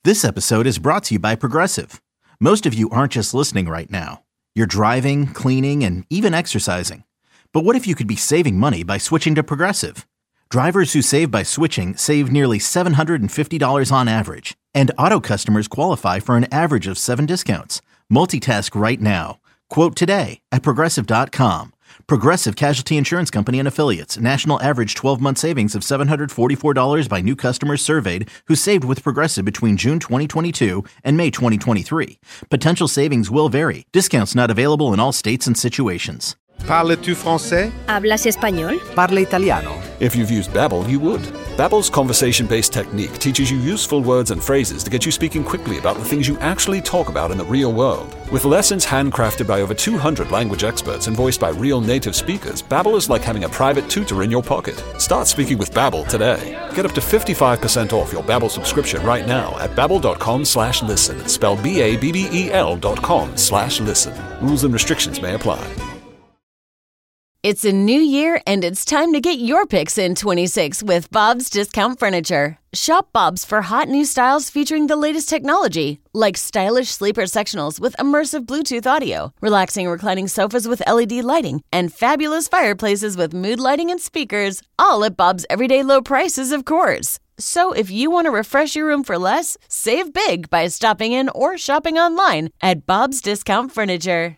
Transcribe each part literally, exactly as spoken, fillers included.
This episode is brought to you by Progressive. Most of you aren't just listening right now. You're driving, cleaning, and even exercising. But what if you could be saving money by switching to Progressive? Drivers who save by switching save nearly seven hundred fifty dollars on average. And auto customers qualify for an average of seven discounts. Multitask right now. Quote today at Progressive dot com. Progressive Casualty Insurance Company and Affiliates. National average twelve-month savings of seven hundred forty-four dollars by new customers surveyed who saved with Progressive between June twenty twenty-two and May twenty twenty-three. Potential savings will vary. Discounts not available in all states and situations. Parles-tu français? ¿Hablas español? Parla italiano. If you've used Babbel, you would. Babbel's conversation-based technique teaches you useful words and phrases to get you speaking quickly about the things you actually talk about in the real world. With lessons handcrafted by over two hundred language experts and voiced by real native speakers, Babbel is like having a private tutor in your pocket. Start speaking with Babbel today. Get up to fifty-five percent off your Babbel subscription right now at babbel.com slash listen. Spell B-A-B-B-E-L dot com slash listen. Rules and restrictions may apply. It's a new year, and it's time to get your picks in twenty-six with Bob's Discount Furniture. Shop Bob's for hot new styles featuring the latest technology, like stylish sleeper sectionals with immersive Bluetooth audio, relaxing reclining sofas with L E D lighting, and fabulous fireplaces with mood lighting and speakers, all at Bob's everyday low prices, of course. So if you want to refresh your room for less, save big by stopping in or shopping online at Bob's Discount Furniture.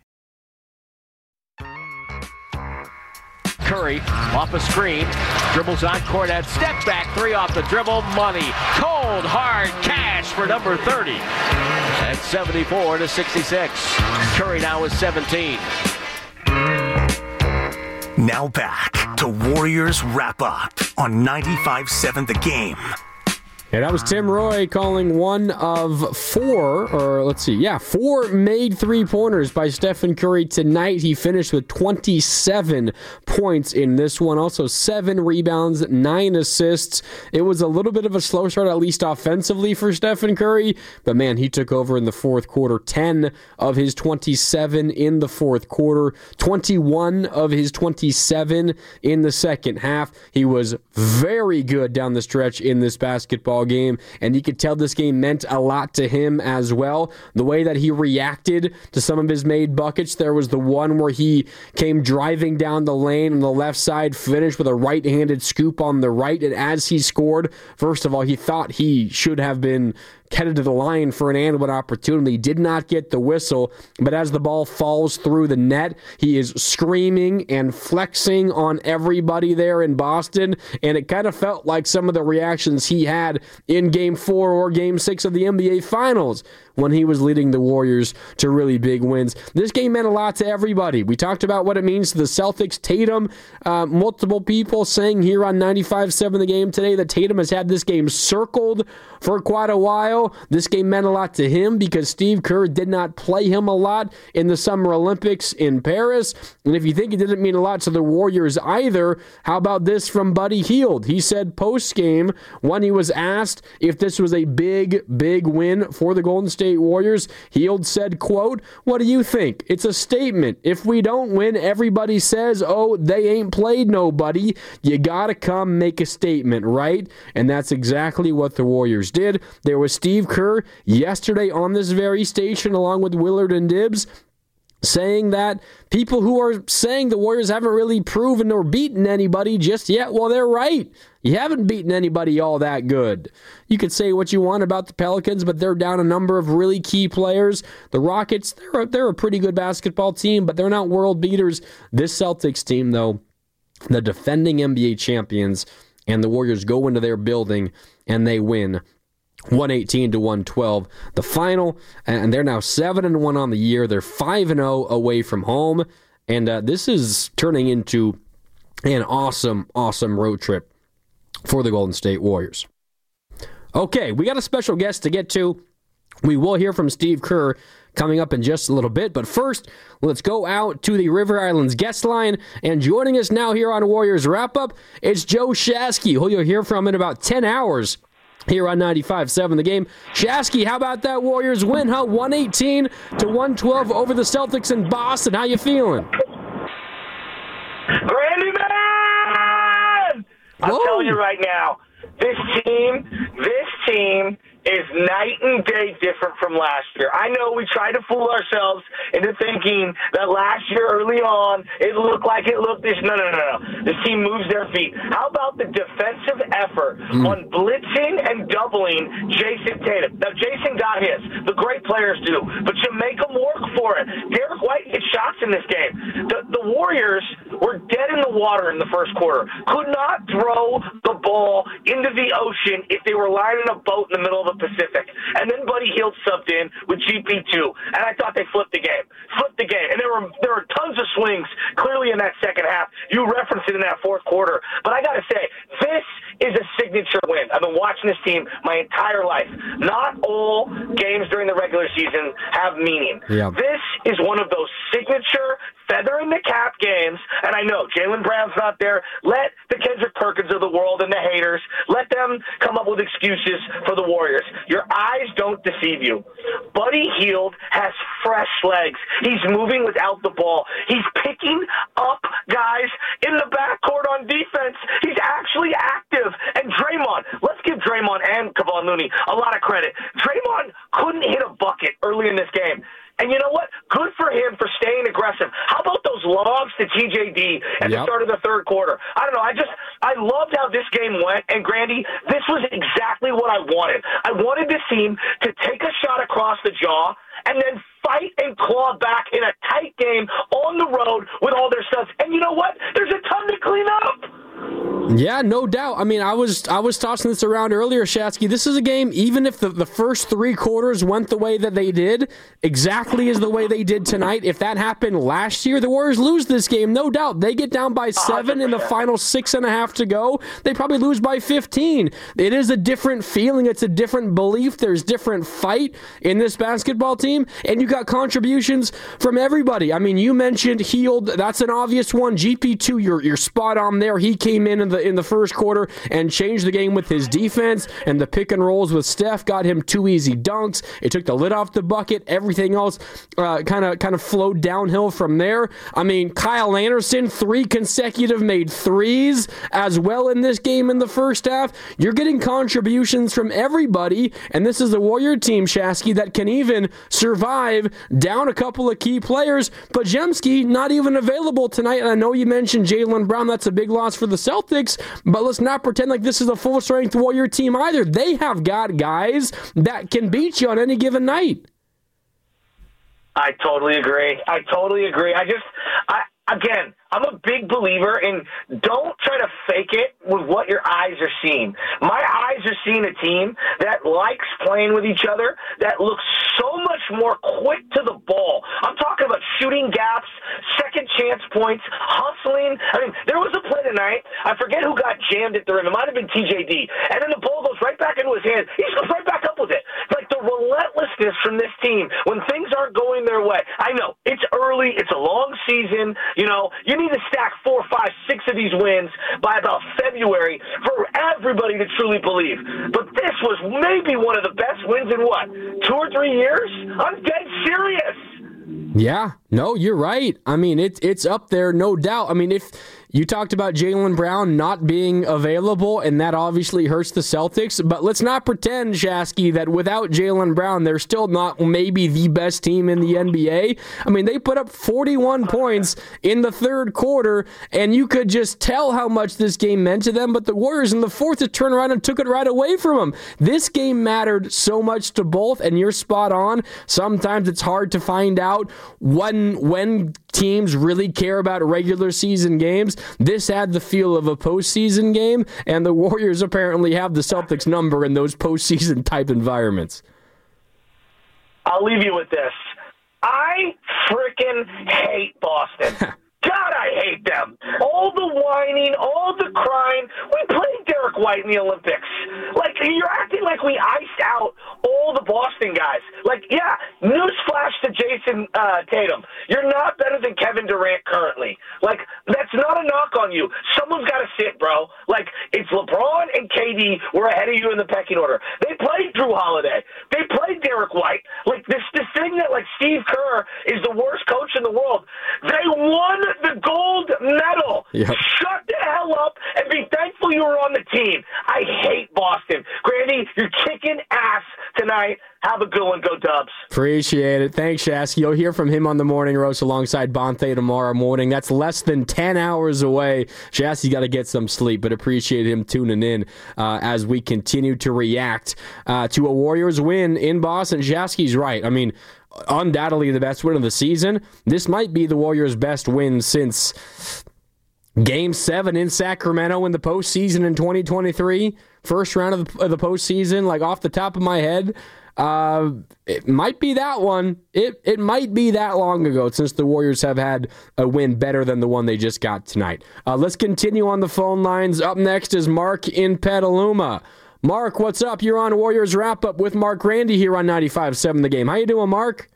Curry off a screen, dribbles on Cornet, step back, three off the dribble, money. Cold, hard cash for number thirty. At seventy-four to sixty-six. Curry now with seventeen. Now back to Warriors Wrap Up on ninety-five seven The Game. And that was Tim Roy calling one of four, or let's see, yeah, four made three-pointers by Stephen Curry tonight. He finished with twenty-seven points in this one. Also seven rebounds, nine assists. It was a little bit of a slow start, at least offensively, for Stephen Curry. But, man, he took over in the fourth quarter. ten of his twenty-seven in the fourth quarter. twenty-one of his twenty-seven in the second half. He was very good down the stretch in this basketball game, and you could tell this game meant a lot to him as well. The way that he reacted to some of his made buckets, there was the one where he came driving down the lane on the left side, finished with a right-handed scoop on the right, and as he scored, first of all, he thought he should have been headed to the line for an and one opportunity. Did not get the whistle, but as the ball falls through the net, he is screaming and flexing on everybody there in Boston, and it kind of felt like some of the reactions he had in Game four or Game six of the N B A Finals when he was leading the Warriors to really big wins. This game meant a lot to everybody. We talked about what it means to the Celtics. Tatum, uh, multiple people saying here on ninety-five seven The Game today that Tatum has had this game circled for quite a while. This game meant a lot to him because Steve Kerr did not play him a lot in the Summer Olympics in Paris. And if you think it didn't mean a lot to the Warriors either, how about this from Buddy Hield? He said post-game, when he was asked if this was a big, big win for the Golden State Warriors, Hield said, quote, "What do you think? It's a statement. If we don't win, everybody says, oh, they ain't played nobody. You gotta come make a statement, right?" And that's exactly what the Warriors did. There was Steve Kerr yesterday on this very station along with Willard and Dibbs saying that people who are saying the Warriors haven't really proven or beaten anybody just yet, well, they're right. You haven't beaten anybody all that good. You could say what you want about the Pelicans, but they're down a number of really key players. The Rockets, they're a, they're a pretty good basketball team, but they're not world beaters. This Celtics team, though, the defending N B A champions, and the Warriors go into their building and they win one eighteen to one twelve. The final, and they're now seven and one on the year. They're five and oh away from home, and uh, this is turning into an awesome, awesome road trip for the Golden State Warriors. Okay, we got a special guest to get to. We will hear from Steve Kerr coming up in just a little bit, but first, let's go out to the River Islands guest line, and joining us now here on Warriors Wrap-Up, it's Joe Shasky, who you'll hear from in about ten hours here on ninety-five seven The Game. Shasky, how about that Warriors win, huh? one eighteen to one twelve over the Celtics in Boston. How you feeling? Randy, man! I'm Whoa. telling you right now, this team, this team is night and day different from last year. I know we tried to fool ourselves into thinking that last year early on it looked like it looked this. No, no, no, no. This team moves their feet. How about the defensive effort mm. on blitzing and doubling Jason Tatum? Now, Jason got his. The great players do. But you make them work for it. Derek White hit shots in this game. The, the Warriors were dead in the water in the first quarter. Could not throw the ball into the ocean if they were lining a boat in the middle of the Pacific. And then Buddy Hield subbed in with G P two, and I thought they flipped the game. Flipped the game. And there were there were tons of swings clearly in that second half. You referenced it in that fourth quarter. But I got to say, this is a signature win. I've been watching this team my entire life. Not all games during the regular season have meaning. Yeah. This is one of those signature feather in the cap games, and I know Jaylen Brown's not there. Let the Kendrick Perkins of the world and the haters, let them come up with excuses for the Warriors. Your eyes don't deceive you. Buddy Hield has fresh legs. He's moving without the ball. He's picking up guys in the backcourt on defense. He's actually active. And Draymond, let's give Draymond and Kevon Looney a lot of credit. Draymond couldn't hit a bucket early in this game. And you know what? Good for him for staying aggressive. How about those lobs to T J D at yep. the start of the third quarter? I don't know. I just, I loved how this game went. And, Grandy, this was exactly what I wanted. I wanted this team to take a shot across the jaw and then fight and claw back in a tight game on the road with all their studs. And you know what? There's a ton to clean up. Yeah, no doubt. I mean, I was I was tossing this around earlier, Shatsky. This is a game, even if the, the first three quarters went the way that they did, exactly as the way they did tonight, if that happened last year, the Warriors lose this game, no doubt. They get down by seven in the final six and a half to go. They probably lose by fifteen. It is a different feeling. It's a different belief. There's different fight in this basketball team, and you got contributions from everybody. I mean, you mentioned Hield. That's an obvious one. G P two, you're, you're spot on there. He came in in the in the first quarter and changed the game with his defense, and the pick and rolls with Steph got him two easy dunks. It took the lid off the bucket. Everything else kind of kind of flowed downhill from there. I mean, Kyle Anderson, three consecutive made threes as well in this game in the first half. You're getting contributions from everybody, and this is a Warrior team, Shasky, that can even survive down a couple of key players. But Jemski not even available tonight, and I know you mentioned Jaylen Brown. That's a big loss for the Celtics. But let's not pretend like this is a full-strength Warrior team either. They have got guys that can beat you on any given night. I totally agree. I totally agree. I just, I again, I'm a big believer in don't try to fake it with what your eyes are seeing. My eyes are seeing a team that likes playing with each other, that looks so much more quick to the ball. I'm talking about shooting gaps, second chance points, hustling. I mean, there was a play tonight. I forget who got jammed at the rim. It might have been T J D. And then the ball goes right back into his hands. He just goes right back up with it. Like the relentlessness from this team when things aren't going their way. I know, it's early. It's a long season. You know, you need to stack four, five, six of these wins by about February for everybody to truly believe. But this was maybe one of the best wins in what, two or three years? I'm dead serious. Yeah, no, you're right. I mean, it's it's up there, no doubt. I mean, if you talked about Jaylen Brown not being available, and that obviously hurts the Celtics, but let's not pretend, Shasky, that without Jaylen Brown, they're still not maybe the best team in the N B A. I mean, they put up forty-one points in the third quarter, and you could just tell how much this game meant to them, but the Warriors in the fourth to turn around and took it right away from them. This game mattered so much to both, and you're spot on. Sometimes it's hard to find out when, when teams really care about regular season games. This had the feel of a postseason game, and the Warriors apparently have the Celtics number in those postseason type environments. I'll leave you with this. I freaking hate Boston. God, I hate them. All the whining, all the crying. We played Derek White in the Olympics. Like, you're acting like we iced out all the Boston guys. Like, yeah, newsflash to Jason uh, Tatum. You're not better than Kevin Durant currently. Like, that's not a knock on you. Someone's got to sit, bro. Like, it's LeBron and K D were ahead of you in the pecking order. They played Drew Holiday. They played Derek White. Like, this, this thing that, like, Steve Kerr is the worst coach in the world. They won the gold medal. Yep. Shut the the hell up and be thankful you were on the team. I hate Boston. Grandy, you're kicking ass tonight. Have a good one. Go Dubs. Appreciate it. Thanks, Shasky. You'll hear from him on the Morning Roast alongside Bonte tomorrow morning. That's less than ten hours away. Shasky's got to get some sleep, but appreciate him tuning in uh, as we continue to react uh, to a Warriors win in Boston. Shasky's right. I mean, undoubtedly the best win of the season. This might be the Warriors' best win since Game seven in Sacramento in the postseason in twenty twenty-three. First round of the, of the postseason, like off the top of my head. Uh, it might be that one. It it might be that long ago since the Warriors have had a win better than the one they just got tonight. Uh, let's continue on the phone lines. Up next is Mark in Petaluma. Mark, what's up? You're on Warriors Wrap-Up with Mark Grandy here on ninety-five point seven The Game. How you doing, Mark?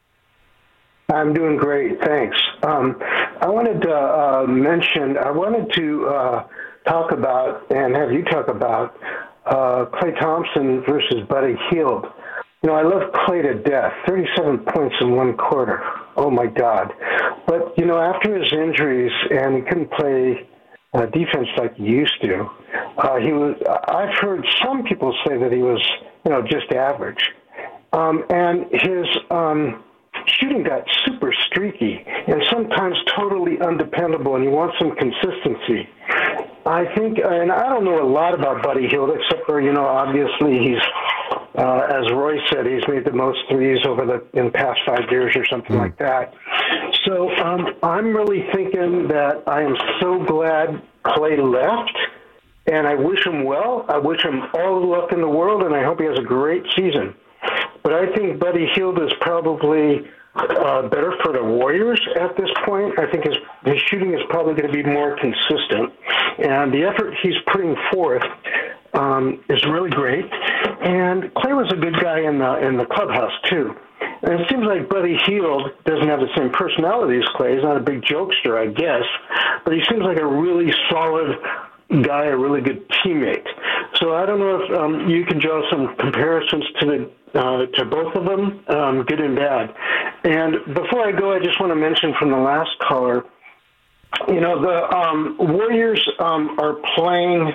I'm doing great, thanks. Um, I wanted to uh, mention, I wanted to uh, talk about, and have you talk about, uh, Klay Thompson versus Buddy Hield. You know, I love Klay to death, thirty-seven points in one quarter. Oh, my God. But, you know, after his injuries, and he couldn't play uh, defense like he used to, uh, he was. I've heard some people say that he was, you know, just average. Um, and his... Um, shooting got super streaky and sometimes totally undependable, and you want some consistency. I think, and I don't know a lot about Buddy Hield, except for, you know, obviously he's, uh, as Roy said, he's made the most threes over the in the past five years or something like that. So um, I'm really thinking that I am so glad Klay left, and I wish him well. I wish him all the luck in the world, and I hope he has a great season. But I think Buddy Hield is probably uh, better for the Warriors at this point. I think his, his shooting is probably going to be more consistent. And the effort he's putting forth um, is really great. And Klay was a good guy in the, in the clubhouse, too. And it seems like Buddy Hield doesn't have the same personality as Klay. He's not a big jokester, I guess. But he seems like a really solid guy, a really good teammate. So I don't know if um, you can draw some comparisons to the uh, to both of them, um, good and bad. And before I go, I just want to mention from the last caller, you know, the um, Warriors um, are playing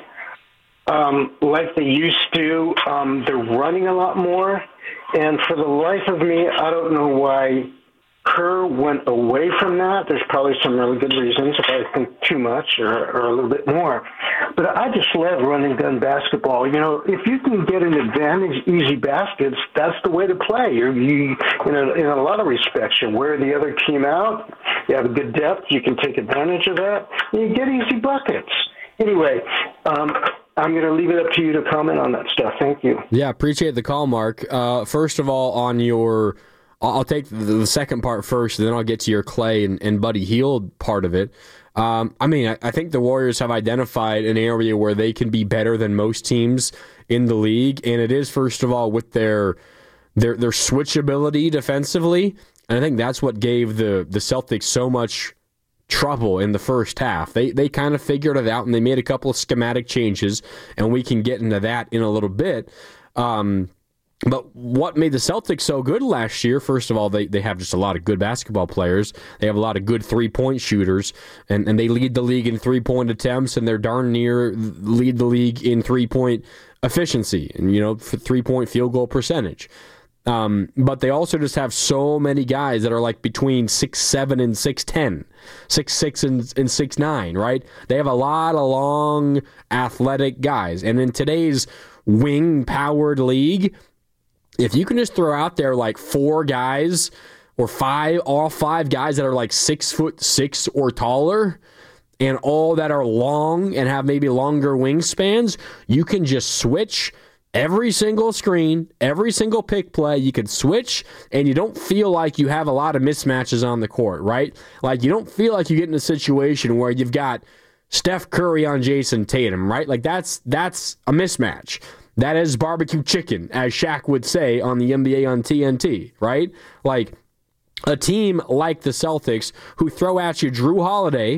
um, like they used to. Um, they're running a lot more. And for the life of me, I don't know why Kerr went away from that. There's probably some really good reasons if I think too much or, or a little bit more. But I just love running gun basketball. You know, if you can get an advantage, easy baskets, that's the way to play. You're, you, you know, in a lot of respects, you wear the other team out. You have a good depth. You can take advantage of that. And you get easy buckets. Anyway, um, I'm going to leave it up to you to comment on that stuff. Thank you. Yeah, appreciate the call, Mark. Uh, first of all, on your... I'll take the second part first, and then I'll get to your Klay and, and Buddy Hield part of it. Um, I mean, I, I think the Warriors have identified an area where they can be better than most teams in the league, and it is, first of all, with their their their switchability defensively. And I think that's what gave the, the Celtics so much trouble in the first half. They they kind of figured it out, and they made a couple of schematic changes, and we can get into that in a little bit. Um But what made the Celtics so good last year, first of all, they, they have just a lot of good basketball players. They have a lot of good three-point shooters, and, and they lead the league in three-point attempts, and they're darn near lead the league in three-point efficiency and, you know, three-point field goal percentage. Um, but they also just have so many guys that are like between six seven and six ten, six six and, and six nine, right? They have a lot of long, athletic guys. And in today's wing-powered league, if you can just throw out there like four guys or five, all five guys that are like six foot six or taller, and all that are long and have maybe longer wingspans, you can just switch every single screen, every single pick play. You can switch, and you don't feel like you have a lot of mismatches on the court, right? Like you don't feel like you get in a situation where you've got Steph Curry on Jason Tatum, right? Like that's that's a mismatch. That is barbecue chicken, as Shaq would say on the N B A on T N T, right? Like a team like the Celtics who throw at you Drew Holiday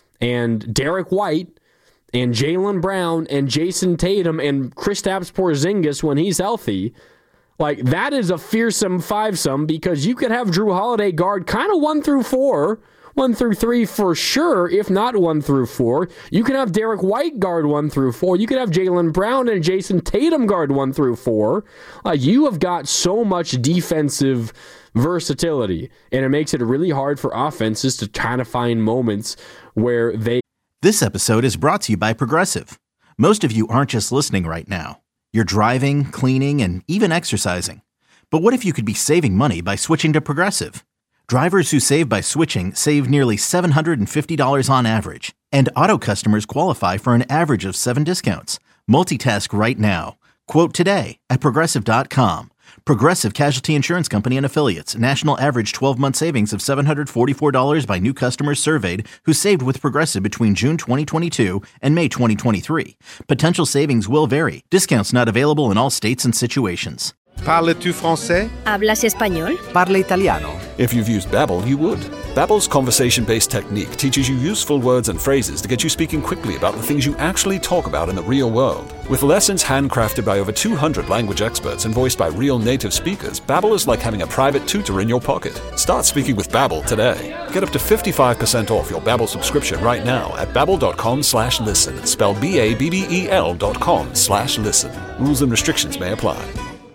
and Derek White and Jaylen Brown and Jason Tatum and Kristaps Porzingis when he's healthy, like that is a fearsome fivesome because you could have Drew Holiday guard kind of one through four one through three for sure, if not one through four. You can have Derek White guard one through four. You can have Jaylen Brown and Jason Tatum guard one through four. Uh, you have got so much defensive versatility, and it makes it really hard for offenses to try to find moments where they... This episode is brought to you by Progressive. Most of you aren't just listening right now. You're driving, cleaning, and even exercising. But what if you could be saving money by switching to Progressive? Drivers who save by switching save nearly seven hundred fifty dollars on average, and auto customers qualify for an average of seven discounts. Multitask right now. Quote today at Progressive dot com. Progressive Casualty Insurance Company and Affiliates. National average twelve-month savings of seven hundred forty-four dollars by new customers surveyed who saved with Progressive between June twenty twenty-two and May twenty twenty-three. Potential savings will vary. Discounts not available in all states and situations. Parles-tu français? ¿Hablas español? Parla italiano. If you've used Babbel, you would. Babbel's conversation-based technique teaches you useful words and phrases to get you speaking quickly about the things you actually talk about in the real world. With lessons handcrafted by over two hundred language experts and voiced by real native speakers, Babbel is like having a private tutor in your pocket. Start speaking with Babbel today. Get up to fifty-five percent off your Babbel subscription right now at babbel.com slash listen. Spell B A B B E L dot com slash listen. Rules and restrictions may apply.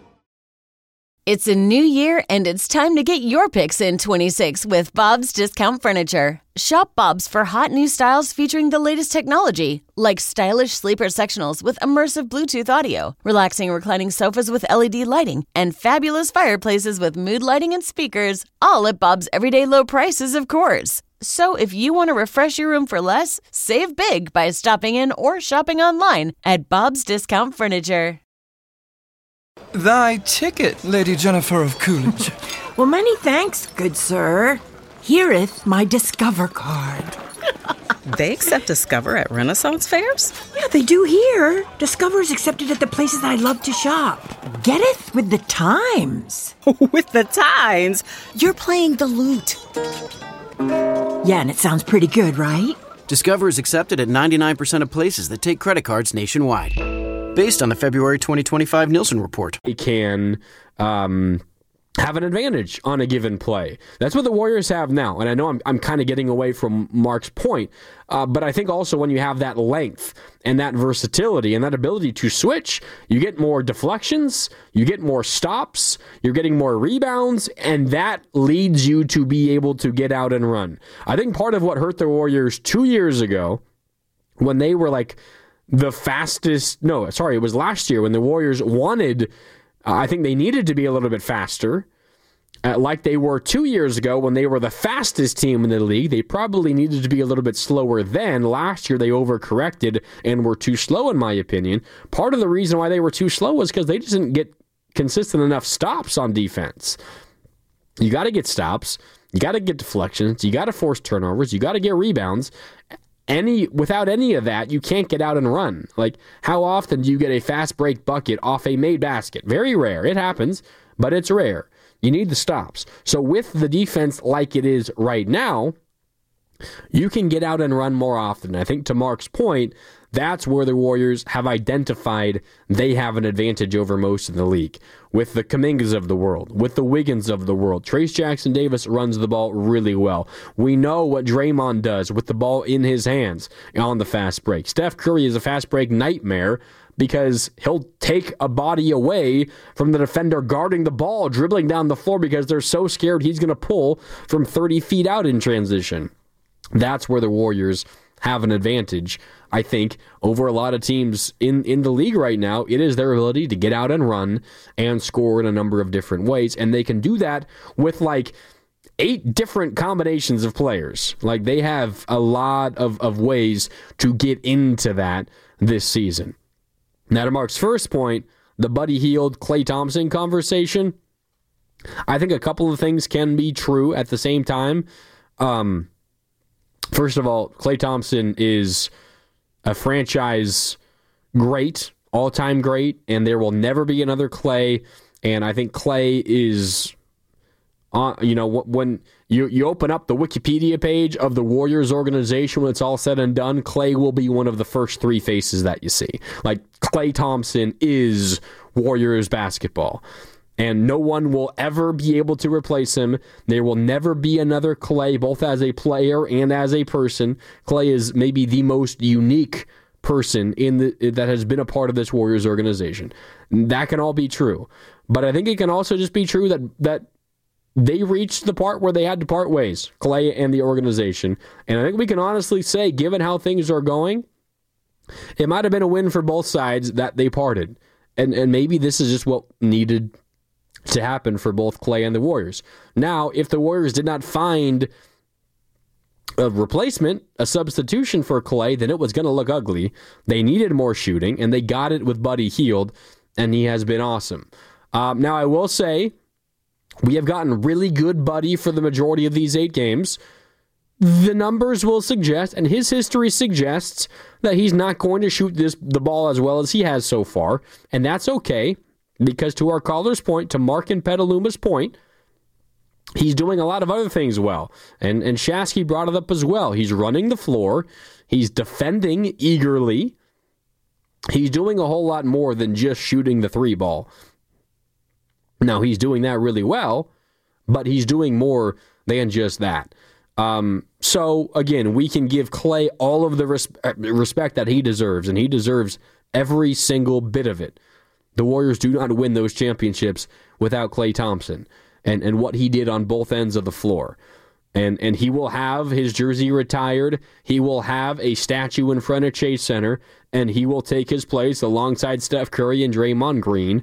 It's a new year, and it's time to get your picks in twenty-six with Bob's Discount Furniture. Shop Bob's for hot new styles featuring the latest technology, like stylish sleeper sectionals with immersive Bluetooth audio, relaxing reclining sofas with L E D lighting, and fabulous fireplaces with mood lighting and speakers, all at Bob's everyday low prices, of course. So if you want to refresh your room for less, save big by stopping in or shopping online at Bob's Discount Furniture. Thy ticket, Lady Jennifer of Coolidge. Well, many thanks, good sir. Here'th my Discover card. They accept Discover at Renaissance fairs? Yeah, they do here. Discover is accepted at the places I love to shop. Getteth with the times. With the times? You're playing the lute. Yeah, and it sounds pretty good, right? Discover is accepted at ninety-nine percent of places that take credit cards nationwide. Based on the February twenty twenty-five Nielsen report. They can um, have an advantage on a given play. That's what the Warriors have now. And I know I'm, I'm kind of getting away from Mark's point, uh, but I think also when you have that length and that versatility and that ability to switch, you get more deflections, you get more stops, you're getting more rebounds, and that leads you to be able to get out and run. I think part of what hurt the Warriors two years ago when they were like, the fastest, no, sorry, it was last year when the Warriors wanted, uh, I think they needed to be a little bit faster, uh, like they were two years ago when they were the fastest team in the league. They probably needed to be a little bit slower then. Last year they overcorrected and were too slow, in my opinion. Part of the reason why they were too slow was because they just didn't get consistent enough stops on defense. You got to get stops, you got to get deflections, you got to force turnovers, you got to get rebounds. Any without any of that, you can't get out and run. Like, how often do you get a fast break bucket off a made basket? Very rare. It happens, but it's rare. You need the stops. So with the defense like it is right now, you can get out and run more often. I think to Mark's point, that's where the Warriors have identified they have an advantage over most of the league. With the Kumingas of the world, with the Wiggins of the world, Trayce Jackson-Davis runs the ball really well. We know what Draymond does with the ball in his hands on the fast break. Steph Curry is a fast break nightmare because he'll take a body away from the defender guarding the ball, dribbling down the floor because they're so scared he's going to pull from thirty feet out in transition. That's where the Warriors have an advantage, I think, over a lot of teams in, in the league right now. It is their ability to get out and run and score in a number of different ways, and they can do that with like eight different combinations of players. Like, they have a lot of, of ways to get into that this season. Now, to Mark's first point, the Buddy Hield, Klay Thompson conversation, I think a couple of things can be true at the same time. Um... First of all, Klay Thompson is a franchise great, all-time great, and there will never be another Klay. And I think Klay is, uh, you know, when you, you open up the Wikipedia page of the Warriors organization, when it's all said and done, Klay will be one of the first three faces that you see. Like, Klay Thompson is Warriors basketball. And no one will ever be able to replace him. There will never be another Klay, both as a player and as a person. Klay is maybe the most unique person in the that has been a part of this Warriors organization. That can all be true. But I think it can also just be true that that they reached the part where they had to part ways, Klay and the organization. And I think we can honestly say, given how things are going, it might have been a win for both sides that they parted. And and maybe this is just what needed to happen for both Klay and the Warriors. Now, if the Warriors did not find a replacement, a substitution for Klay, then it was going to look ugly. They needed more shooting, and they got it with Buddy Hield, and he has been awesome. Um, now, I will say, we have gotten really good Buddy for the majority of these eight games. The numbers will suggest, and his history suggests, that he's not going to shoot this the ball as well as he has so far, and that's okay. Because to our caller's point, to Mark and Petaluma's point, he's doing a lot of other things well. And and Shasky brought it up as well. He's running the floor. He's defending eagerly. He's doing a whole lot more than just shooting the three ball. Now, he's doing that really well, but he's doing more than just that. Um, so, again, we can give Klay all of the res- respect that he deserves, and he deserves every single bit of it. The Warriors do not win those championships without Klay Thompson and, and what he did on both ends of the floor. And and he will have his jersey retired. He will have a statue in front of Chase Center, and he will take his place alongside Steph Curry and Draymond Green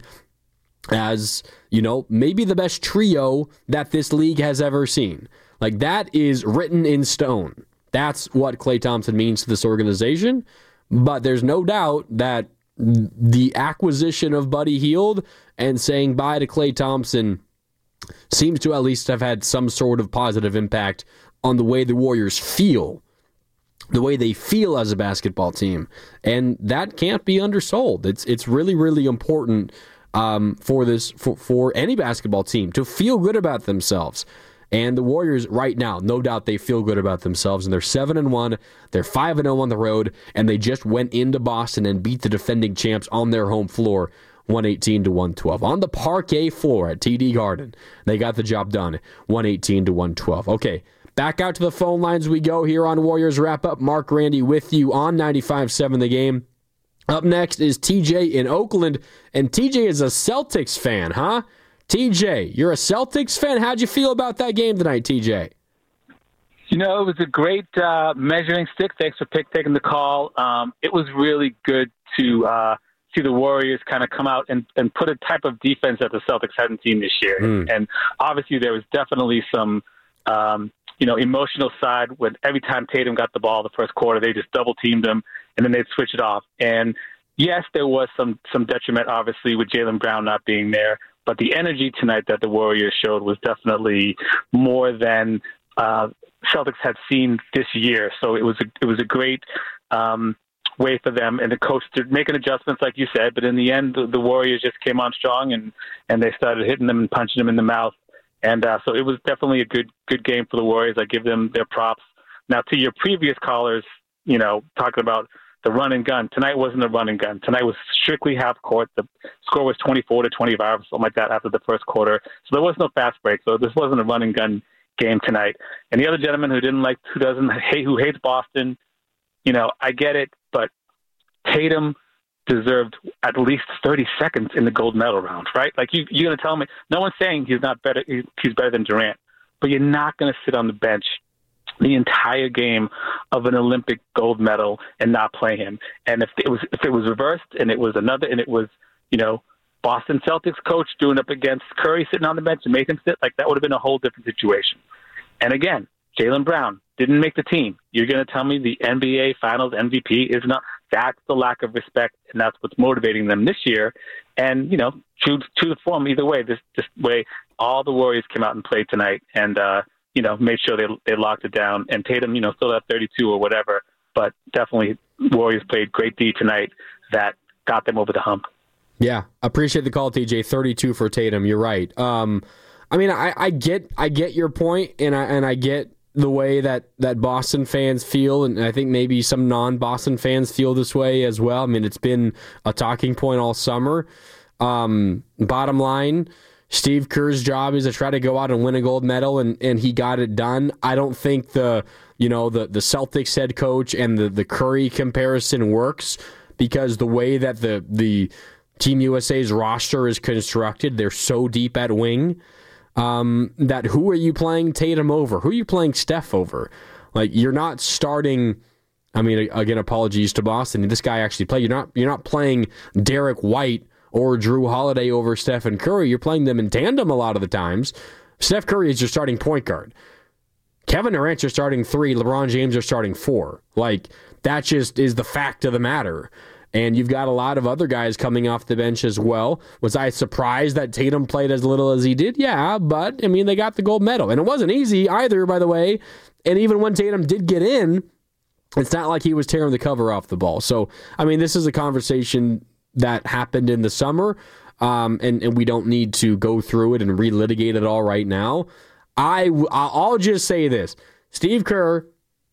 as, you know, maybe the best trio that this league has ever seen. Like, that is written in stone. That's what Klay Thompson means to this organization. But there's no doubt that the acquisition of Buddy Hield and saying bye to Klay Thompson seems to at least have had some sort of positive impact on the way the Warriors feel, the way they feel as a basketball team. And that can't be undersold. It's it's really, really important um, for this for, for any basketball team to feel good about themselves. And the Warriors right now, no doubt they feel good about themselves, and they're seven and one, they're five and oh on the road, and they just went into Boston and beat the defending champs on their home floor, one eighteen to one twelve. On the parquet floor at T D Garden, they got the job done, one eighteen to one twelve. Okay, back out to the phone lines we go here on Warriors Wrap Up. Mark Randy with you on ninety-five seven The Game. Up next is T J in Oakland, and T J is a Celtics fan, huh? T J, you're a Celtics fan. How'd you feel about that game tonight, T J? You know, it was a great uh, measuring stick. Thanks for pick, taking the call. Um, it was really good to uh, see the Warriors kind of come out and, and put a type of defense that the Celtics hadn't seen this year. Mm. And obviously there was definitely some, um, you know, emotional side when every time Tatum got the ball the first quarter, they just double-teamed him, and then they'd switch it off. And, yes, there was some, some detriment, obviously, with Jaylen Brown not being there. But the energy tonight that the Warriors showed was definitely more than uh, Celtics had seen this year. So it was a, it was a great um, way for them and the coach to make an adjustments, like you said. But in the end, the, the Warriors just came on strong and, and they started hitting them and punching them in the mouth. And uh, so it was definitely a good good game for the Warriors. I give them their props. Now, to your previous callers, you know, talking about the run and gun. Tonight wasn't a run and gun. Tonight was strictly half court. The score was twenty-four to twenty-five, something like that after the first quarter. So there was no fast break. So this wasn't a run and gun game tonight. And the other gentleman who didn't like, who doesn't hate, who hates Boston, you know, I get it, but Tatum deserved at least thirty seconds in the gold medal round, right? Like you, you're going to tell me, no one's saying he's not better. He's, he's better than Durant, but you're not going to sit on the bench the entire game of an Olympic gold medal and not play him. And if it was if it was reversed and it was another and it was, you know, Boston Celtics coach doing up against Curry sitting on the bench and made him sit, like that would have been a whole different situation. And again, Jaylen Brown didn't make the team. You're going to tell me the N B A Finals M V P is not? That's the lack of respect, and that's what's motivating them this year. And, you know, true to the form either way, this, this way, all the Warriors came out and played tonight and, uh, you know, made sure they they locked it down. And Tatum, you know, still at thirty-two or whatever, but definitely Warriors played great D tonight that got them over the hump. Yeah, appreciate the call, T J. thirty-two for Tatum. You're right. Um, I mean, I, I get I get your point, and I and I get the way that, that Boston fans feel, and I think maybe some non-Boston fans feel this way as well. I mean, it's been a talking point all summer. Um, bottom line, Steve Kerr's job is to try to go out and win a gold medal, and, and he got it done. I don't think the you know the, the Celtics head coach and the, the Curry comparison works, because the way that the the Team U S A's roster is constructed, they're so deep at wing um, that who are you playing Tatum over? Who are you playing Steph over? Like, you're not starting. I mean, again, apologies to Boston. This guy actually played. You're not you're not playing Derek White or Drew Holiday over Stephen Curry. You're playing them in tandem a lot of the times. Steph Curry is your starting point guard. Kevin Durant's your starting three. LeBron James are starting four. Like, that just is the fact of the matter. And you've got a lot of other guys coming off the bench as well. Was I surprised that Tatum played as little as he did? Yeah, but, I mean, they got the gold medal. And it wasn't easy either, by the way. And even when Tatum did get in, it's not like he was tearing the cover off the ball. So, I mean, this is a conversation that happened in the summer, um, and, and we don't need to go through it and relitigate it all right now. I, I'll just say this. Steve Kerr,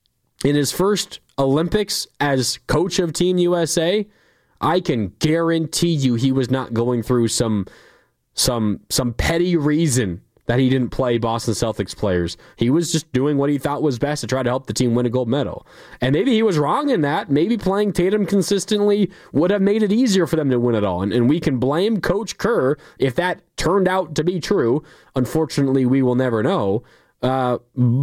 in his first Olympics as coach of Team U S A, I can guarantee you he was not going through some some some petty reason that he didn't play Boston Celtics players. He was just doing what he thought was best to try to help the team win a gold medal. And maybe he was wrong in that. Maybe playing Tatum consistently would have made it easier for them to win it all. And, and we can blame Coach Kerr if that turned out to be true. Unfortunately, we will never know. Uh,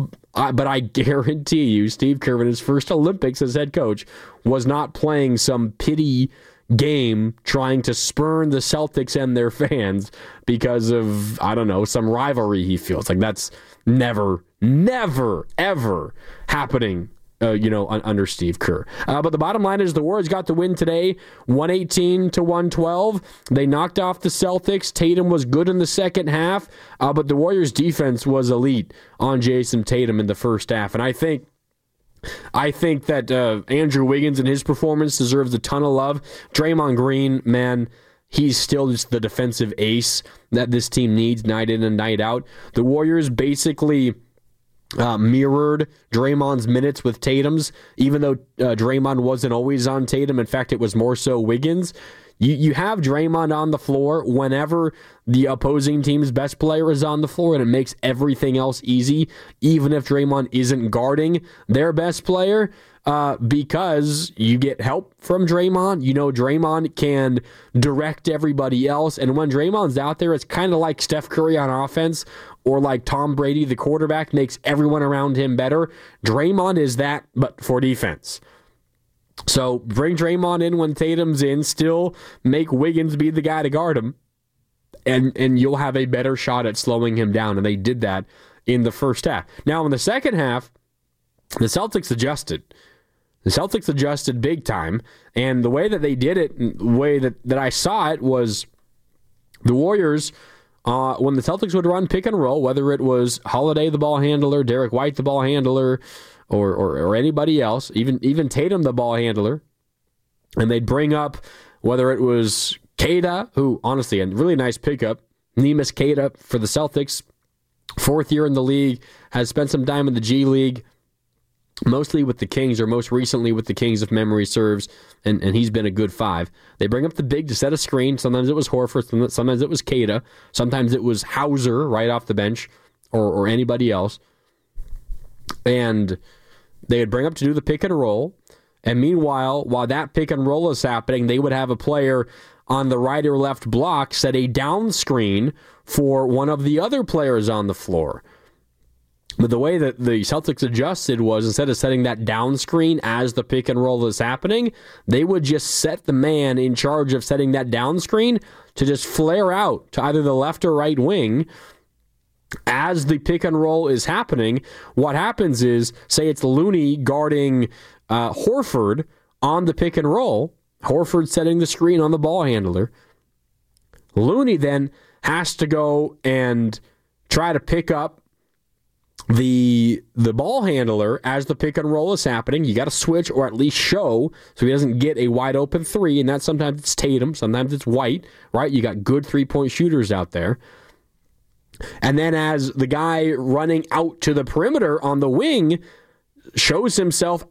but I guarantee you, Steve Kerr in his first Olympics as head coach was not playing some pity game trying to spurn the Celtics and their fans because of, I don't know, some rivalry he feels. Like, that's never, never, ever happening, uh, you know, un- under Steve Kerr. Uh, but the bottom line is the Warriors got the win today, one eighteen to one twelve. They knocked off the Celtics. Tatum was good in the second half, uh, but the Warriors' defense was elite on Jason Tatum in the first half. And I think I think that uh, Andrew Wiggins and his performance deserves a ton of love. Draymond Green, man, he's still just the defensive ace that this team needs night in and night out. The Warriors basically uh, mirrored Draymond's minutes with Tatum's, even though uh, Draymond wasn't always on Tatum. In fact, it was more so Wiggins. You you have Draymond on the floor whenever the opposing team's best player is on the floor, and it makes everything else easy, even if Draymond isn't guarding their best player, uh, because you get help from Draymond. You know Draymond can direct everybody else, and when Draymond's out there, it's kind of like Steph Curry on offense or like Tom Brady, the quarterback, makes everyone around him better. Draymond is that, but for defense. So bring Draymond in when Tatum's in, still make Wiggins be the guy to guard him, and and you'll have a better shot at slowing him down. And they did that in the first half. Now, in the second half, the Celtics adjusted. The Celtics adjusted big time, and the way that they did it, the way that, that I saw it, was the Warriors, uh, when the Celtics would run pick and roll, whether it was Holiday the ball handler, Derek White the ball handler, Or, or or anybody else, even even Tatum, the ball handler, and they'd bring up whether it was Queta, who, honestly, a really nice pickup, Neemias Queta for the Celtics, fourth year in the league, has spent some time in the G League, mostly with the Kings, or most recently with the Kings, if memory serves, and, and he's been a good five. They bring up the big to set a screen. Sometimes it was Horford, sometimes it was Queta, sometimes it was Hauser right off the bench, or or anybody else. And they would bring up to do the pick and roll. And meanwhile, while that pick and roll is happening, they would have a player on the right or left block set a down screen for one of the other players on the floor. But the way that the Celtics adjusted was, instead of setting that down screen as the pick and roll is happening, they would just set the man in charge of setting that down screen to just flare out to either the left or right wing. As the pick and roll is happening, what happens is, say it's Looney guarding uh, Horford on the pick and roll, Horford setting the screen on the ball handler. Looney then has to go and try to pick up the the ball handler as the pick and roll is happening. You got to switch, or at least show, so he doesn't get a wide open three, and that sometimes it's Tatum, sometimes it's White, right? You got good three-point shooters out there. And then as the guy running out to the perimeter on the wing shows himself out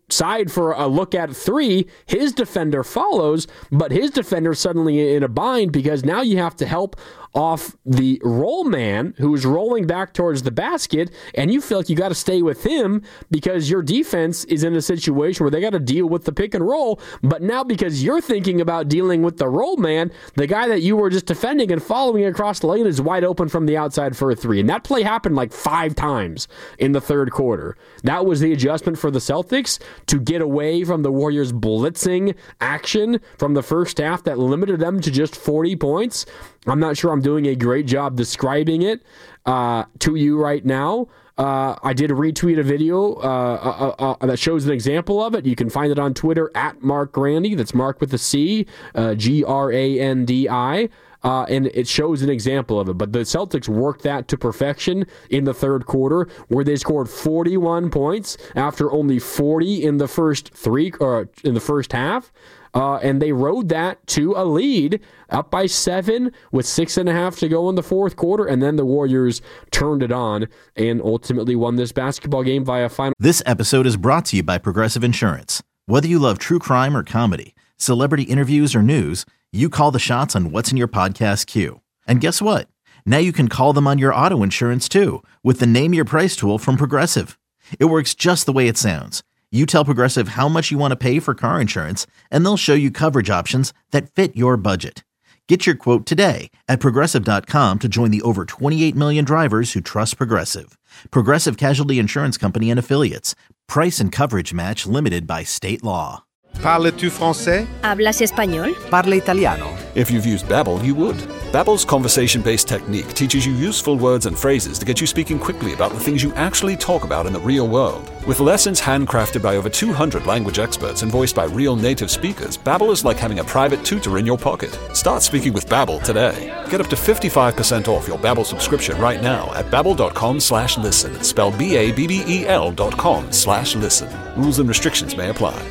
side for a look at three, his defender follows, but his defender suddenly in a bind because now you have to help off the roll man who's rolling back towards the basket, and you feel like you got to stay with him because your defense is in a situation where they got to deal with the pick and roll. But now because you're thinking about dealing with the roll man, the guy that you were just defending and following across the lane is wide open from the outside for a three. And that play happened like five times in the third quarter. That was the adjustment for the Celtics to get away from the Warriors' blitzing action from the first half that limited them to just forty points. I'm not sure I'm doing a great job describing it uh, to you right now. Uh, I did retweet a video uh, uh, uh, that shows an example of it. You can find it on Twitter at Mark Grandi. That's Mark with a C, uh, G R A N D I. Uh, and it shows an example of it. But the Celtics worked that to perfection in the third quarter, where they scored forty-one points after only forty in the first three or in the first half. Uh, and they rode that to a lead, up by seven with six and a half to go in the fourth quarter. And then the Warriors turned it on and ultimately won this basketball game via final. This episode is brought to you by Progressive Insurance. Whether you love true crime or comedy, celebrity interviews or news, you call the shots on what's in your podcast queue. And guess what? Now you can call them on your auto insurance too with the Name Your Price tool from Progressive. It works just the way it sounds. You tell Progressive how much you want to pay for car insurance, and they'll show you coverage options that fit your budget. Get your quote today at Progressive dot com to join the over twenty-eight million drivers who trust Progressive. Progressive Casualty Insurance Company and Affiliates. Price and coverage match limited by state law. Parles-tu français? ¿Hablas español? Parla italiano. If you've used Babbel, you would. Babbel's conversation-based technique teaches you useful words and phrases to get you speaking quickly about the things you actually talk about in the real world. With lessons handcrafted by over two hundred language experts and voiced by real native speakers, Babbel is like having a private tutor in your pocket. Start speaking with Babbel today. Get up to fifty-five percent off your Babbel subscription right now at babbel.com slash listen. Spelled B A B B E L dot com slash listen. Rules and restrictions may apply.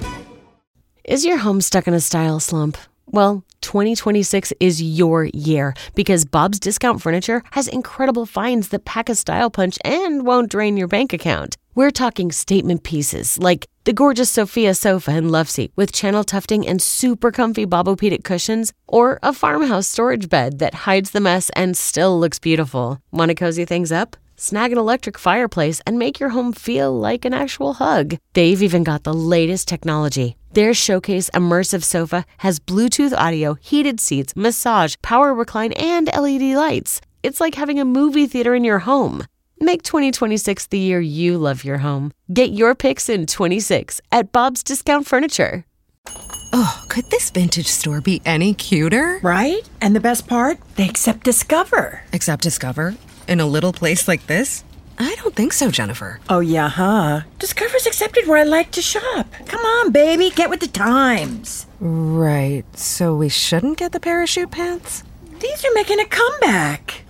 Is your home stuck in a style slump? Well, twenty twenty-six is your year because Bob's Discount Furniture has incredible finds that pack a style punch and won't drain your bank account. We're talking statement pieces like the gorgeous Sophia sofa and love seat with channel tufting and super comfy Bobopedic cushions, or a farmhouse storage bed that hides the mess and still looks beautiful. Want to cozy things up? Snag an electric fireplace and make your home feel like an actual hug. They've even got the latest technology. Their Showcase Immersive Sofa has Bluetooth audio, heated seats, massage, power recline, and L E D lights. It's like having a movie theater in your home. Make twenty twenty-six the year you love your home. Get your picks in twenty-six at Bob's Discount Furniture. Oh, could this vintage store be any cuter? Right? And the best part? They accept Discover. Accept Discover? In a little place like this? I don't think so, Jennifer. Oh, yeah, huh? Discover's accepted where I like to shop. Come on, baby, get with the times. Right, so we shouldn't get the parachute pants? These are making a comeback.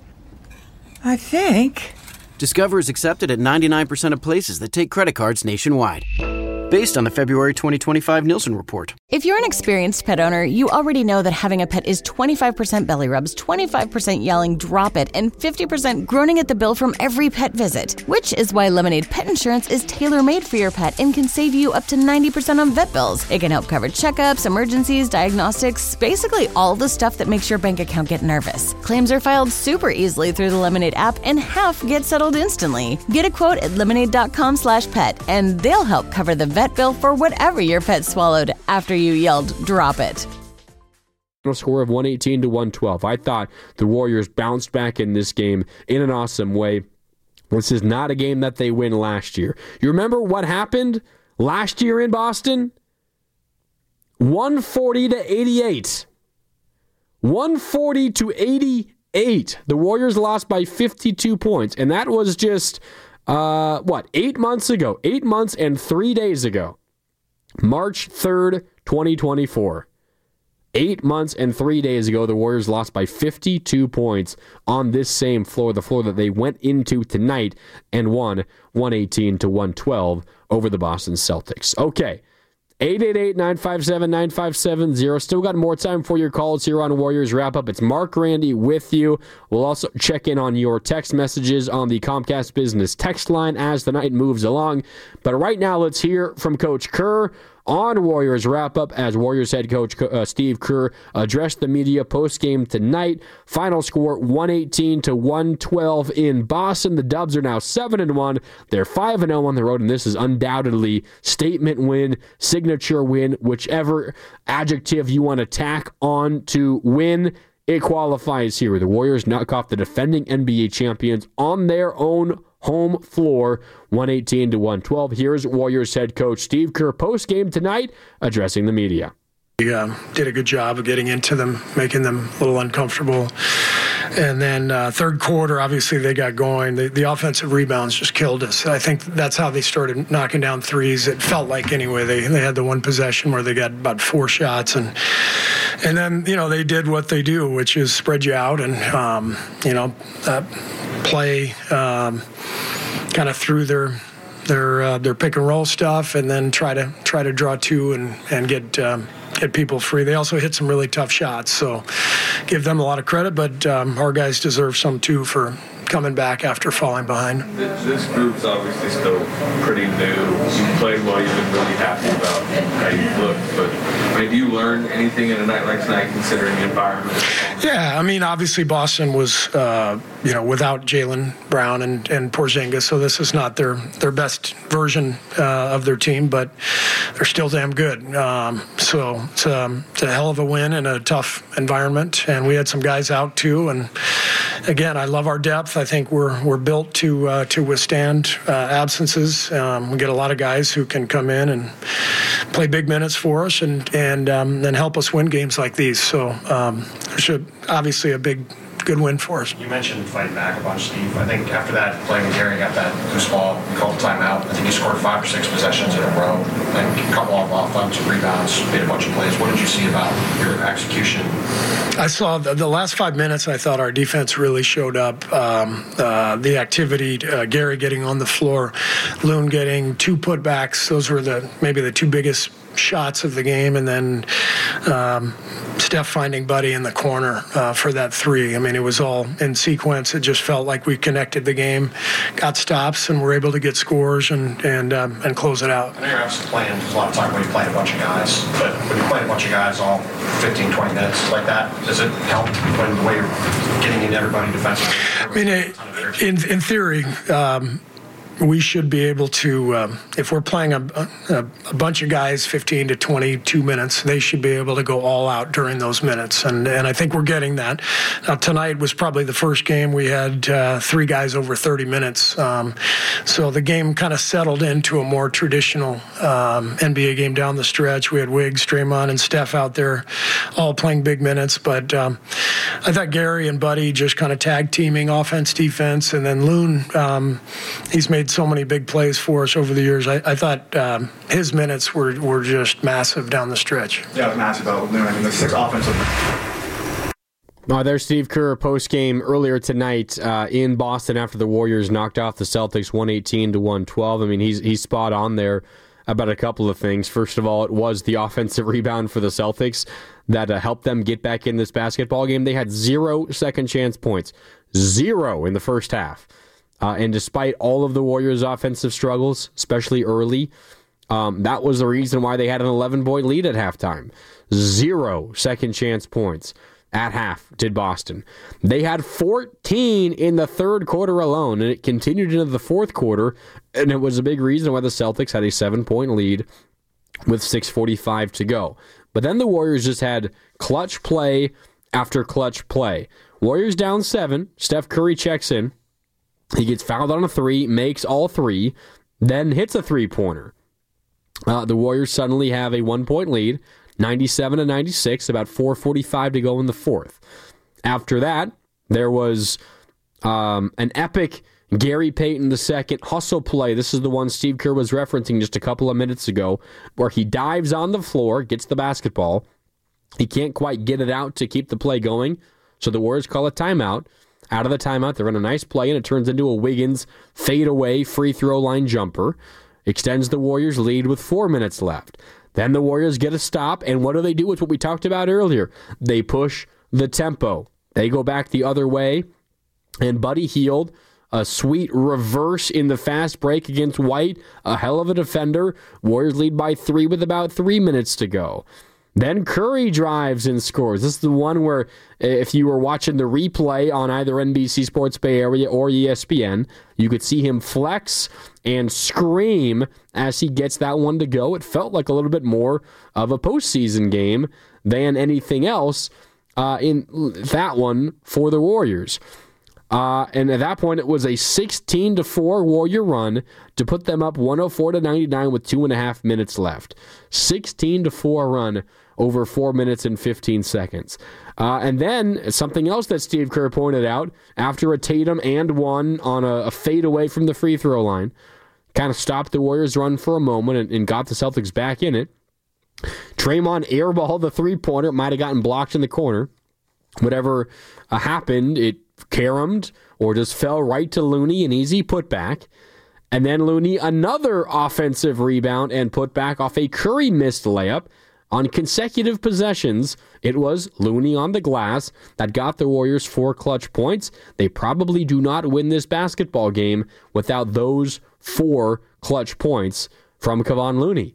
I think. Discover is accepted at ninety-nine percent of places that take credit cards nationwide. Based on the February twenty twenty-five Nielsen report. If you're an experienced pet owner, you already know that having a pet is twenty-five percent belly rubs, twenty-five percent yelling, drop it, and fifty percent groaning at the bill from every pet visit. Which is why Lemonade Pet Insurance is tailor-made for your pet and can save you up to ninety percent on vet bills. It can help cover checkups, emergencies, diagnostics, basically all the stuff that makes your bank account get nervous. Claims are filed super easily through the Lemonade app and half get settled instantly. Get a quote at lemonade.com slash pet and they'll help cover the vet bill for whatever your pet swallowed after you yelled, drop it. Score of one eighteen to one twelve. I thought the Warriors bounced back in this game in an awesome way. This is not a game that they win last year. You remember what happened last year in Boston? one forty to eighty-eight. one forty to eighty-eight. The Warriors lost by fifty-two points, and that was just Uh, what, eight months ago, eight months and three days ago, March third, twenty twenty-four. Eight months and three days ago, the Warriors lost by fifty-two points on this same floor, the floor that they went into tonight, and won one eighteen to one twelve over the Boston Celtics. Okay, eight eight eight, nine five seven, nine five seven zero. Still got more time for your calls here on Warriors Wrap-Up. It's Mark Randy with you. We'll also check in on your text messages on the Comcast Business text line as the night moves along. But right now, let's hear from Coach Kerr on Warriors Wrap-Up as Warriors head coach uh, Steve Kerr addressed the media post-game tonight. Final score one eighteen to one twelve in Boston. The Dubs are now seven and one. They're five and oh on the road, and this is undoubtedly statement win, signature win, whichever adjective you want to tack on to win. It qualifies here. The Warriors knock off the defending N B A champions on their own home floor, one eighteen to one twelve. Here's Warriors head coach Steve Kerr post-game tonight addressing the media. We uh, did a good job of getting into them, making them a little uncomfortable. And then uh, third quarter, obviously they got going. The, the offensive rebounds just killed us. I think that's how they started knocking down threes. It felt like anyway. They they had the one possession where they got about four shots. And and then, you know, they did what they do, which is spread you out and, um, you know, uh, play um, kind of through their their uh, their pick and roll stuff, and then try to try to draw two and and get um, get people free. They also hit some really tough shots, so give them a lot of credit. But um, our guys deserve some too for coming back after falling behind. This group's obviously still pretty new. You played well. You've been really happy about how you looked, but I mean, do you learn anything in a night like tonight, considering the environment? Yeah, I mean, obviously Boston was, uh, you know, without Jaylen Brown and, and Porzingis, so this is not their, their best version uh, of their team, but they're still damn good. Um, so it's, um, it's a hell of a win in a tough environment, and we had some guys out too. And again, I love our depth. I think we're we're built to uh, to withstand uh, absences. Um, we get a lot of guys who can come in and play big minutes for us and and um, and help us win games like these. So um, there's a, obviously a big good win for us. You mentioned fighting back a bunch, Steve. I think after that, playing with Gary, got that loose ball, you called the timeout. I think you scored five or six possessions in a row, and a couple of offensive rebounds, made a bunch of plays. What did you see about your execution? I saw the, the last five minutes, I thought our defense really showed up. Um, uh, the activity, uh, Gary getting on the floor, Loon getting two putbacks. Those were the maybe the two biggest shots of the game, and then um, Steph finding Buddy in the corner uh, for that three. I mean, it was all in sequence. It just felt like we connected the game, got stops, and were able to get scores and and um, and close it out. I know you're obviously playing a lot of time when you play a bunch of guys, but when you play a bunch of guys all fifteen, twenty minutes like that, does it help when the way you're getting into everybody defensively? I mean, it, in in theory, um, we should be able to, um, if we're playing a, a, a bunch of guys fifteen to twenty-two minutes, they should be able to go all out during those minutes. And, and I think we're getting that. Now, tonight was probably the first game we had uh, three guys over thirty minutes. Um, so the game kind of settled into a more traditional um, N B A game down the stretch. We had Wiggs, Draymond, and Steph out there all playing big minutes. But um, I thought Gary and Buddy just kind of tag teaming offense, defense. And then Loon, um, he's made so many big plays for us over the years. I, I thought um, his minutes were, were just massive down the stretch. Yeah, it was massive. I mean, the six offensive. Uh, there's Steve Kerr post-game earlier tonight uh, in Boston after the Warriors knocked off the Celtics one eighteen to one twelve. I mean, he's he's spot on there about a couple of things. First of all, it was the offensive rebound for the Celtics that uh, helped them get back in this basketball game. They had zero second chance points. Zero in the first half. Uh, and despite all of the Warriors' offensive struggles, especially early, um, that was the reason why they had an eleven-point lead at halftime. Zero second chance points at half did Boston. They had fourteen in the third quarter alone, and it continued into the fourth quarter, and it was a big reason why the Celtics had a seven-point lead with six forty-five to go. But then the Warriors just had clutch play after clutch play. Warriors down seven. Steph Curry checks in. He gets fouled on a three, makes all three, then hits a three-pointer. Uh, the Warriors suddenly have a one-point lead, ninety-seven to ninety-six, about four forty-five to go in the fourth. After that, there was um, an epic Gary Payton the second hustle play. This is the one Steve Kerr was referencing just a couple of minutes ago, where he dives on the floor, gets the basketball. He can't quite get it out to keep the play going, so the Warriors call a timeout. Out of the timeout, they run a nice play, and it turns into a Wiggins fadeaway free throw line jumper. Extends the Warriors' lead with four minutes left. Then the Warriors get a stop, and what do they do? It's what we talked about earlier. They push the tempo. They go back the other way, and Buddy Hield, a sweet reverse in the fast break against White, a hell of a defender. Warriors lead by three with about three minutes to go. Then Curry drives and scores. This is the one where if you were watching the replay on either N B C Sports Bay Area or E S P N, you could see him flex and scream as he gets that one to go. It felt like a little bit more of a postseason game than anything else uh, in that one for the Warriors. Uh, and at that point, it was a sixteen to four Warrior run to put them up one oh four to ninety-nine with two and a half minutes left. sixteen to four run over four minutes and fifteen seconds. Uh, and then something else that Steve Kerr pointed out, after a Tatum and one on a, a fade away from the free throw line, kind of stopped the Warriors' run for a moment and, and got the Celtics back in it. Draymond airballed the three-pointer. It might have gotten blocked in the corner. Whatever uh, happened, it caromed or just fell right to Looney, an easy putback. And then Looney, another offensive rebound and putback off a Curry missed layup. On consecutive possessions, it was Looney on the glass that got the Warriors four clutch points. They probably do not win this basketball game without those four clutch points from Kevon Looney.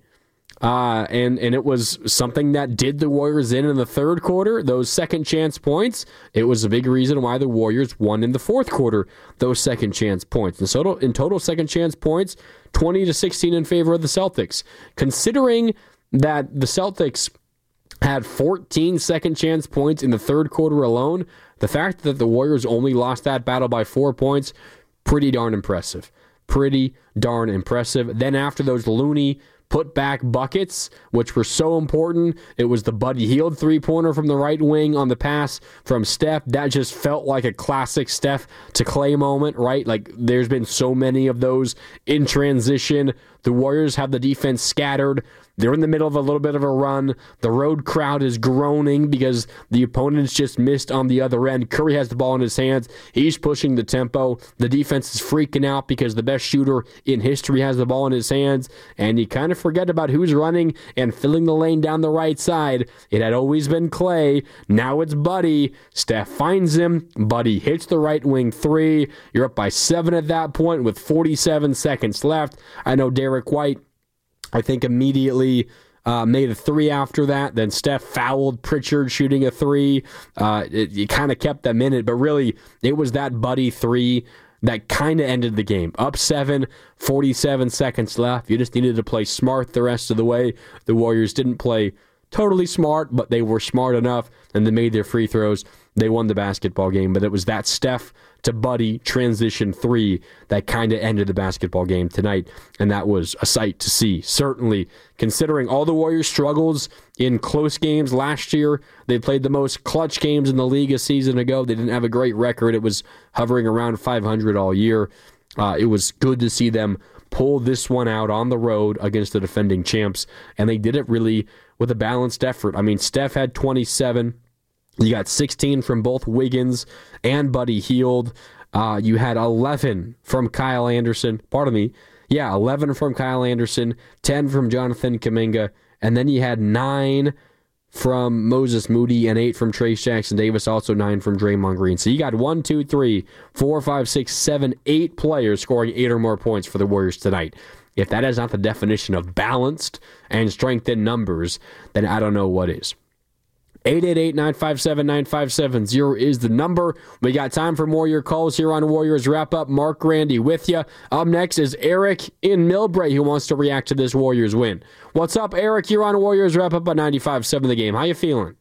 Uh, and, and it was something that did the Warriors in in the third quarter, those second chance points. It was a big reason why the Warriors won in the fourth quarter, those second chance points. In total, in total second chance points, twenty to sixteen in favor of the Celtics. Considering that the Celtics had fourteen second chance points in the third quarter alone, the fact that the Warriors only lost that battle by four points, pretty darn impressive. Pretty darn impressive. Then after those Looney put back buckets, which were so important. It was the Buddy Hield three-pointer from the right wing on the pass from Steph. That just felt like a classic Steph to Clay moment, right? Like there's been so many of those in transition. The Warriors have the defense scattered. They're in the middle of a little bit of a run. The road crowd is groaning because the opponents just missed on the other end. Curry has the ball in his hands. He's pushing the tempo. The defense is freaking out because the best shooter in history has the ball in his hands. And you kind of forget about who's running and filling the lane down the right side. It had always been Clay. Now it's Buddy. Steph finds him. Buddy hits the right wing three. You're up by seven at that point with forty-seven seconds left. I know Derek White, I think, immediately uh, made a three after that. Then Steph fouled Pritchard shooting a three. Uh, it it kind of kept them in it, but really it was that Buddy three that kind of ended the game. Up seven, forty-seven seconds left. You just needed to play smart the rest of the way. The Warriors didn't play totally smart, but they were smart enough, and they made their free throws. They won the basketball game, but it was that Steph to Buddy transition three that kind of ended the basketball game tonight, and that was a sight to see. Certainly, considering all the Warriors' struggles in close games last year, they played the most clutch games in the league a season ago. They didn't have a great record. It was hovering around five hundred all year. Uh, it was good to see them pull this one out on the road against the defending champs, and they did it really with a balanced effort. I mean, Steph had twenty-seven. You got sixteen from both Wiggins and Buddy Hield. Uh, you had eleven from Kyle Anderson. Pardon me. Yeah, eleven from Kyle Anderson, ten from Jonathan Kuminga, and then you had nine from Moses Moody and eight from Trayce Jackson-Davis, also nine from Draymond Green. So you got one, two, three, four, five, six, seven, eight players scoring eight or more points for the Warriors tonight. If that is not the definition of balanced and strength in numbers, then I don't know what is. eight eight eight, nine five seven, nine five seven zero is the number. We got time for more of your calls here on Warriors Wrap Up. Mark Grandy with you. Up next is Eric in Millbrae who wants to react to this Warriors win. What's up, Eric? You're on Warriors Wrap Up on ninety-five seven The Game. How you feeling?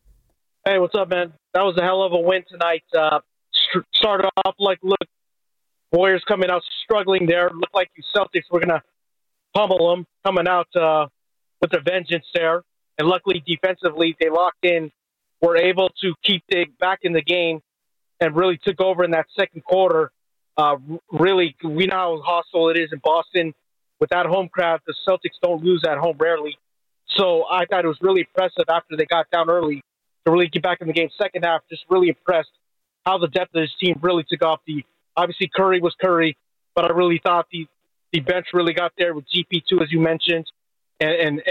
Hey, what's up, man? That was a hell of a win tonight. Uh, st- started off like, look, Warriors coming out struggling there. Looked like you Celtics were going to pummel them, coming out uh, with a vengeance there. And luckily, defensively, they locked in, were able to keep the, back in the game, and really took over in that second quarter. Uh, really, we know how hostile it is in Boston. With that home crowd, the Celtics don't lose at home rarely. So I thought it was really impressive after they got down early to really get back in the game. Second half, just really impressed how the depth of this team really took off. The obviously, Curry was Curry, but I really thought the, the bench really got there with G P two, as you mentioned, and, and, and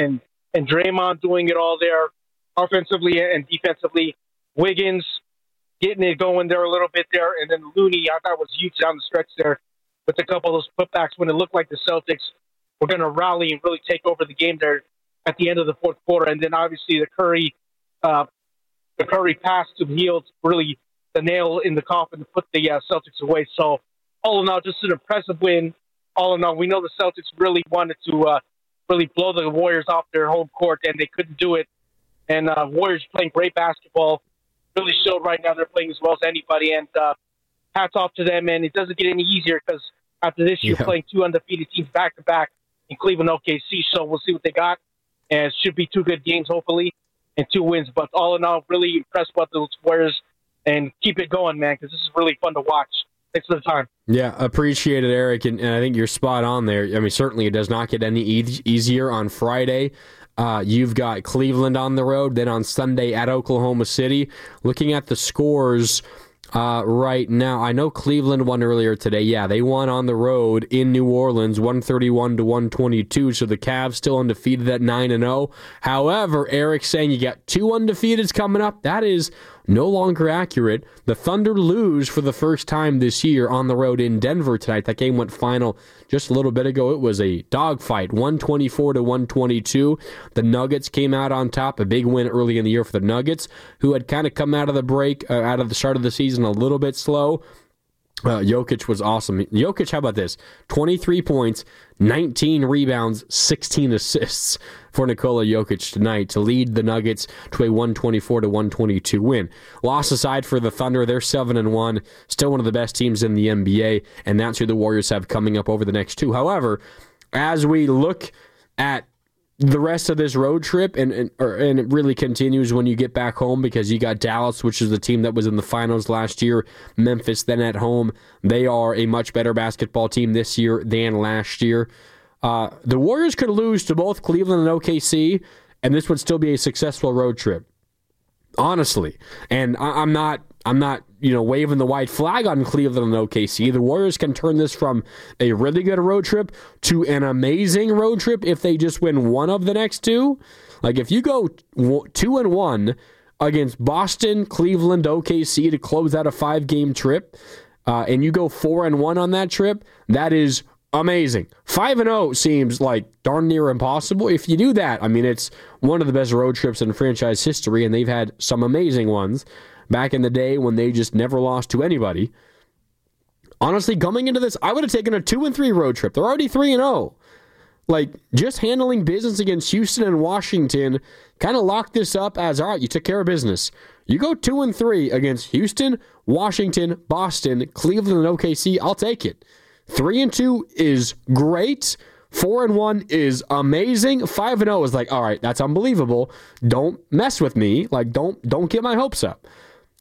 and Draymond doing it all there, offensively and defensively. Wiggins getting it going there a little bit there, and then Looney, I thought was huge down the stretch there with a couple of those putbacks when it looked like the Celtics were going to rally and really take over the game there at the end of the fourth quarter. And then obviously the Curry, uh, the Curry pass to Hield, really the nail in the coffin to put the uh, Celtics away. So all in all, just an impressive win. All in all, we know the Celtics really wanted to uh, really blow the Warriors off their home court, and they couldn't do it. And uh, Warriors playing great basketball. Really showed right now they're playing as well as anybody. And uh, hats off to them. And it doesn't get any easier because after this, you're Yeah. playing two undefeated teams back-to-back in Cleveland, O K C. So we'll see what they got. And it should be two good games, hopefully, and two wins. But all in all, really impressed with those Warriors. And keep it going, man, because this is really fun to watch. Thanks for the time. Yeah, appreciate it, Eric, and, and I think you're spot on there. I mean, certainly it does not get any e- easier on Friday. Uh, you've got Cleveland on the road, then on Sunday at Oklahoma City. Looking at the scores uh, right now, I know Cleveland won earlier today. Yeah, they won on the road in New Orleans, one thirty-one to one twenty-two, so the Cavs still undefeated at nine and oh. However, Eric's saying you got two undefeateds coming up. That is no longer accurate. The Thunder lose for the first time this year on the road in Denver tonight. That game went final just a little bit ago. It was a dogfight, one twenty-four to one twenty-two. The Nuggets came out on top, a big win early in the year for the Nuggets, who had kind of come out of the break, uh, out of the start of the season a little bit slow. Uh, Jokic was awesome. Jokic, how about this? twenty-three points, nineteen rebounds, sixteen assists for Nikola Jokic tonight to lead the Nuggets to a one twenty-four to one twenty-two win. Loss aside for the Thunder, they're seven and one, still one of the best teams in the N B A, and that's who the Warriors have coming up over the next two. However, as we look at the rest of this road trip, and and, or, and it really continues when you get back home, because you got Dallas, which is the team that was in the finals last year, Memphis then at home. They are a much better basketball team this year than last year. Uh, the Warriors could lose to both Cleveland and O K C, and this would still be a successful road trip, honestly. And I, I'm not, I'm not, you know, waving the white flag on Cleveland and O K C. The Warriors can turn this from a really good road trip to an amazing road trip if they just win one of the next two. Like if you go two and one against Boston, Cleveland, O K C to close out a five-game trip, uh, and you go four and one on that trip, that is amazing. Five and zero seems like darn near impossible. If you do that, I mean, it's one of the best road trips in franchise history, and they've had some amazing ones back in the day when they just never lost to anybody. Honestly, coming into this, I would have taken a two and three road trip. They're already three and zero. Like, just handling business against Houston and Washington kind of locked this up as, all right, you took care of business. You go two and three against Houston, Washington, Boston, Cleveland, and O K C. I'll take it. Three and two is great. Four and one is amazing. Five and zero is like, all right, that's unbelievable. Don't mess with me. Like, don't don't get my hopes up.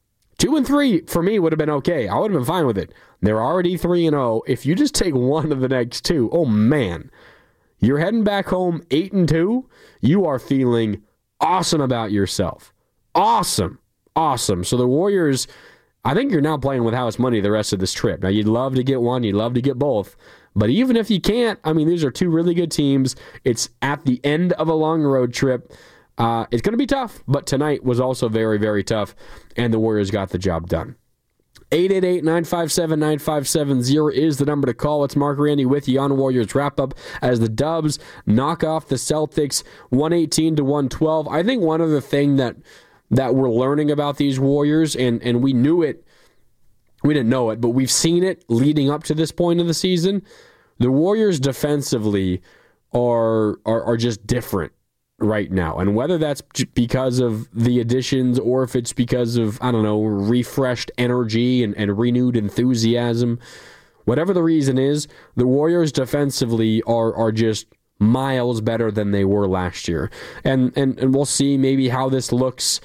Two and three for me would have been okay. I would have been fine with it. They're already three and zero. If you just take one of the next two, oh man, you're heading back home eight and two. You are feeling awesome about yourself. Awesome, awesome. So the Warriors, I think you're now playing with house money the rest of this trip. Now, you'd love to get one. You'd love to get both. But even if you can't, I mean, these are two really good teams. It's at the end of a long road trip. Uh, it's going to be tough, but tonight was also very, very tough, and the Warriors got the job done. eight eight eight, nine five seven, nine five seven zero is the number to call. It's Mark Randy with you on Warriors Wrap-Up as the Dubs knock off the Celtics one eighteen to one twelve. I think one other thing that that we're learning about these Warriors, and, and we knew it, we didn't know it, but we've seen it leading up to this point of the season. The Warriors defensively are are, are just different right now. And whether that's because of the additions or if it's because of, I don't know, refreshed energy and, and renewed enthusiasm, whatever the reason is, the Warriors defensively are are just miles better than they were last year. And and, and we'll see maybe how this looks,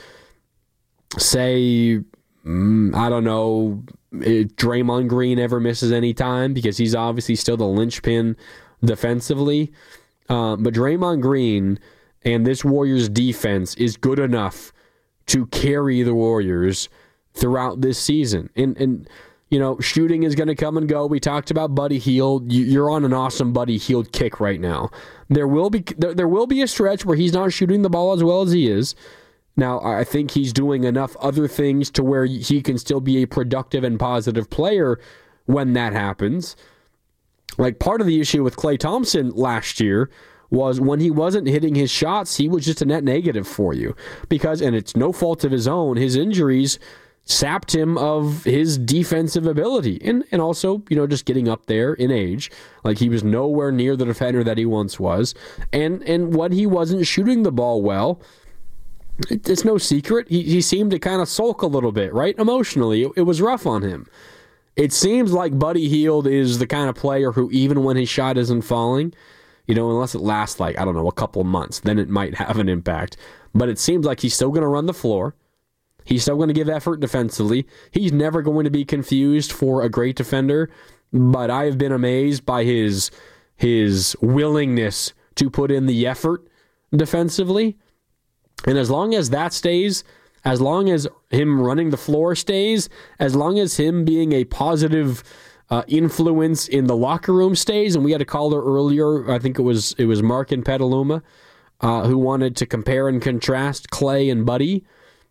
say, mm, I don't know, if Draymond Green ever misses any time, because he's obviously still the linchpin defensively. Uh, but Draymond Green and this Warriors defense is good enough to carry the Warriors throughout this season. And, and you know, shooting is going to come and go. We talked about Buddy Hield. You're on an awesome Buddy Hield kick right now. There will be there, there will be a stretch where he's not shooting the ball as well as he is. Now, I think he's doing enough other things to where he can still be a productive and positive player when that happens. Like, part of the issue with Klay Thompson last year was when he wasn't hitting his shots, he was just a net negative for you. Because, and it's no fault of his own, his injuries sapped him of his defensive ability. And and also, you know, just getting up there in age. Like, he was nowhere near the defender that he once was. And and when he wasn't shooting the ball well, it, it's no secret, he, he seemed to kind of sulk a little bit, right? Emotionally, it, it was rough on him. It seems like Buddy Hield is the kind of player who, even when his shot isn't falling, you know, unless it lasts like, I don't know, a couple of months, then it might have an impact. But it seems like he's still going to run the floor. He's still going to give effort defensively. He's never going to be confused for a great defender, but I've been amazed by his his willingness to put in the effort defensively. And as long as that stays, as long as him running the floor stays, as long as him being a positive uh, influence in the locker room stays, and we had a caller earlier, I think it was it was Mark in Petaluma, uh, who wanted to compare and contrast Klay and Buddy.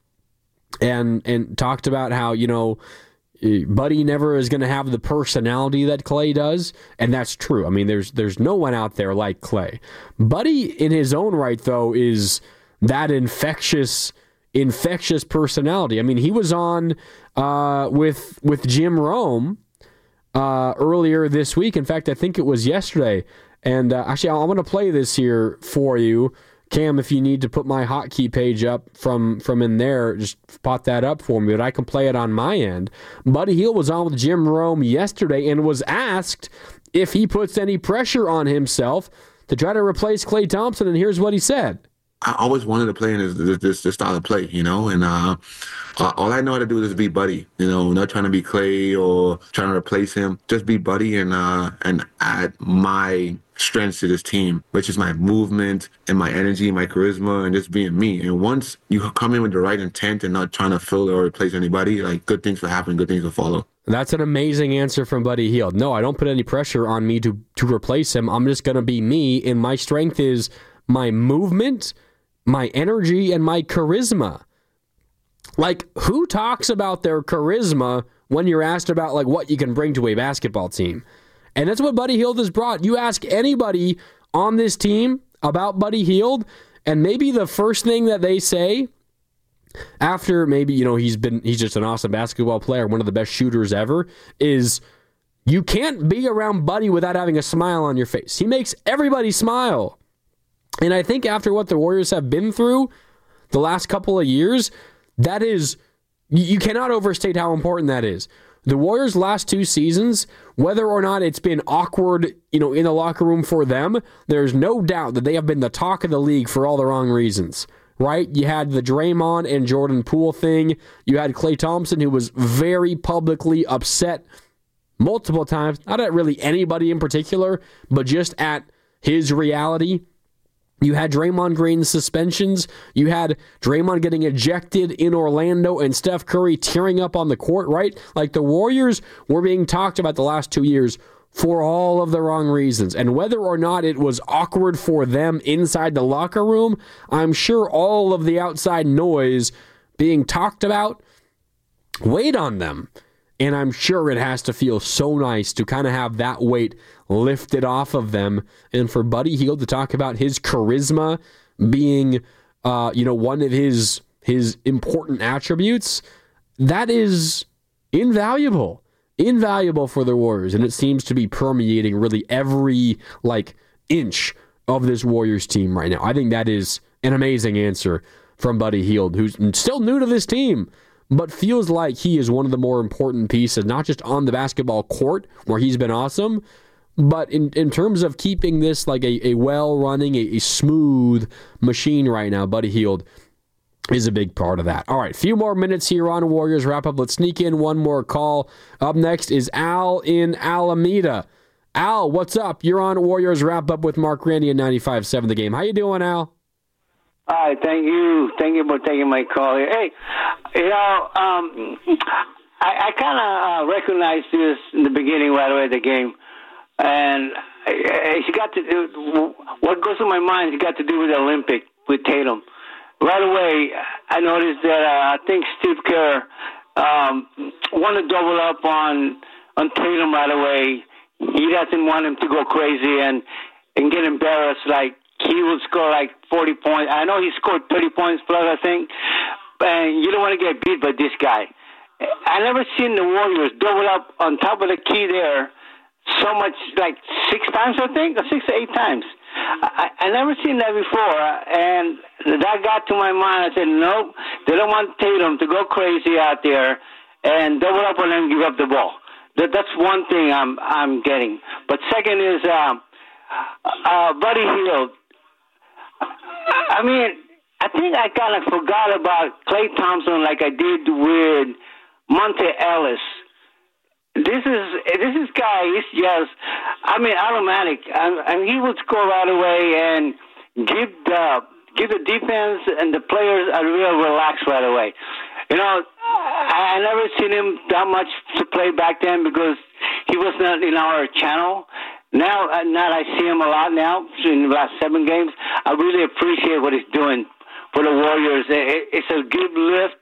And and talked about how, you know, Buddy never is going to have the personality that Klay does, and that's true. I mean, there's there's no one out there like Klay. Buddy, in his own right, though, is that infectious, infectious personality. I mean, he was on uh, with with Jim Rome uh, earlier this week. In fact, I think it was yesterday. And uh, actually, I'm going to play this here for you. Cam, if you need to put my hotkey page up from, from in there, just pop that up for me, but I can play it on my end. Buddy Hield was on with Jim Rome yesterday and was asked if he puts any pressure on himself to try to replace Klay Thompson, and here's what he said. I always wanted to play in this, this, this style of play, you know, and uh, all I know how to do is be Buddy, you know, not trying to be Klay or trying to replace him, just be Buddy and uh, and add my strengths to this team, which is my movement and my energy, my charisma, and just being me. And once you come in with the right intent and not trying to fill or replace anybody, like, good things will happen, good things will follow. That's an amazing answer from Buddy Hield. No, I don't put any pressure on me to, to replace him. I'm just going to be me, and my strength is my movement, my energy, and my charisma. Like, who talks about their charisma when you're asked about, like, what you can bring to a basketball team? And that's what Buddy Hield has brought. You ask anybody on this team about Buddy Hield, and maybe the first thing that they say after maybe, you know, he's been he's just an awesome basketball player, one of the best shooters ever, is you can't be around Buddy without having a smile on your face. He makes everybody smile. And I think after what the Warriors have been through the last couple of years, that is, you cannot overstate how important that is. The Warriors' last two seasons, whether or not it's been awkward, you know, in the locker room for them, there's no doubt that they have been the talk of the league for all the wrong reasons, right? You had the Draymond and Jordan Poole thing. You had Klay Thompson, who was very publicly upset multiple times, not at really anybody in particular, but just at his reality. You had Draymond Green's suspensions. You had Draymond getting ejected in Orlando and Steph Curry tearing up on the court, right? Like, the Warriors were being talked about the last two years for all of the wrong reasons. And whether or not it was awkward for them inside the locker room, I'm sure all of the outside noise being talked about weighed on them. And I'm sure it has to feel so nice to kind of have that weight lifted off of them. And for Buddy Hield to talk about his charisma being, uh, you know, one of his his important attributes, that is invaluable. Invaluable for the Warriors. And it seems to be permeating really every, like, inch of this Warriors team right now. I think that is an amazing answer from Buddy Hield, who's still new to this team, but feels like he is one of the more important pieces, not just on the basketball court, where he's been awesome, but in, in terms of keeping this like a, a well-running, a, a smooth machine right now. Buddy Hield is a big part of that. All right, a few more minutes here on Warriors Wrap-Up. Let's sneak in one more call. Up next is Al in Alameda. Al, what's up? You're on Warriors Wrap-Up with Mark Randy and ninety-five point seven The Game. How you doing, Al? Hi, thank you. Thank you for taking my call here. Hey, you know, um, I, I kind of uh, recognized this in the beginning right away of the game. And it's got to do, what goes through my mind has got to do with the Olympic, with Tatum. Right away, I noticed that uh, I think Steve Kerr um, wanted to double up on on Tatum right away. He doesn't want him to go crazy and, and get embarrassed. Like, he will score like forty points. I know he scored thirty points plus, I think. And you don't want to get beat by this guy. I never seen the Warriors double up on top of the key there so much, like six times, I think, or six to eight times. I, I never seen that before, and that got to my mind. I said, nope, they don't want Tatum to go crazy out there and double up on him and give up the ball. That, that's one thing I'm I'm getting. But second is uh, uh, Buddy Hield. I mean, I think I kind of forgot about Klay Thompson like I did with Monte Ellis. This is this is guy is just, I mean, automatic. I, I mean, he would score right away and give the give the defense and the players a real relax right away. You know, I, I never seen him that much to play back then because he was not in our channel. Now, now I see him a lot now in the last seven games. I really appreciate what he's doing for the Warriors. It, it's a good lift,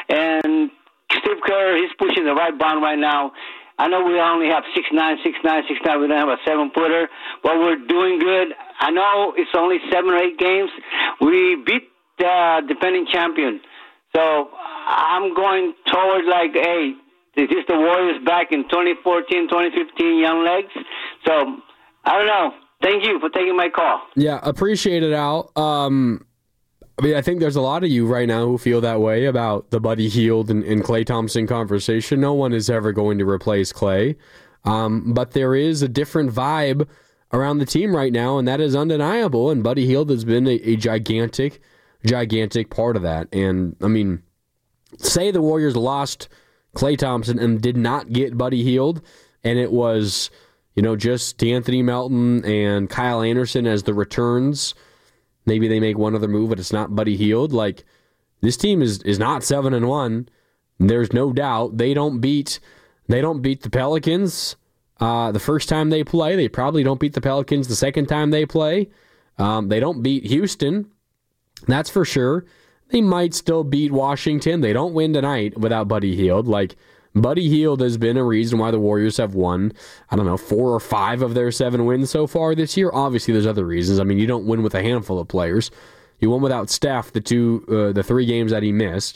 and Steve Kerr, he's pushing the right button right now. I know we only have six nine, six nine, six nine. We don't have a seven-footer, but we're doing good. I know it's only seven or eight games. We beat the defending champion. So I'm going toward like, hey, this is the Warriors back in twenty fourteen, twenty fifteen, young legs. So I don't know. Thank you for taking my call. Yeah, appreciate it, Al. Um, I mean, I think there's a lot of you right now who feel that way about the Buddy Hield and, and Klay Thompson conversation. No one is ever going to replace Klay. Um, but there is a different vibe around the team right now, and that is undeniable. And Buddy Hield has been a, a gigantic, gigantic part of that. And, I mean, say the Warriors lost Klay Thompson and did not get Buddy Hield, and it was, you know, just D'Anthony Melton and Kyle Anderson as the returns. Maybe they make one other move, but it's not Buddy Hield. Like, this team is is not seven and one. There's no doubt they don't beat they don't beat the Pelicans uh, the first time they play. They probably don't beat the Pelicans the second time they play. Um, they don't beat Houston, that's for sure. They might still beat Washington. They don't win tonight without Buddy Hield. Like, Buddy Hield has been a reason why the Warriors have won, I don't know, four or five of their seven wins so far this year. Obviously, there's other reasons. I mean, you don't win with a handful of players. You won without Steph the two, uh, the three games that he missed.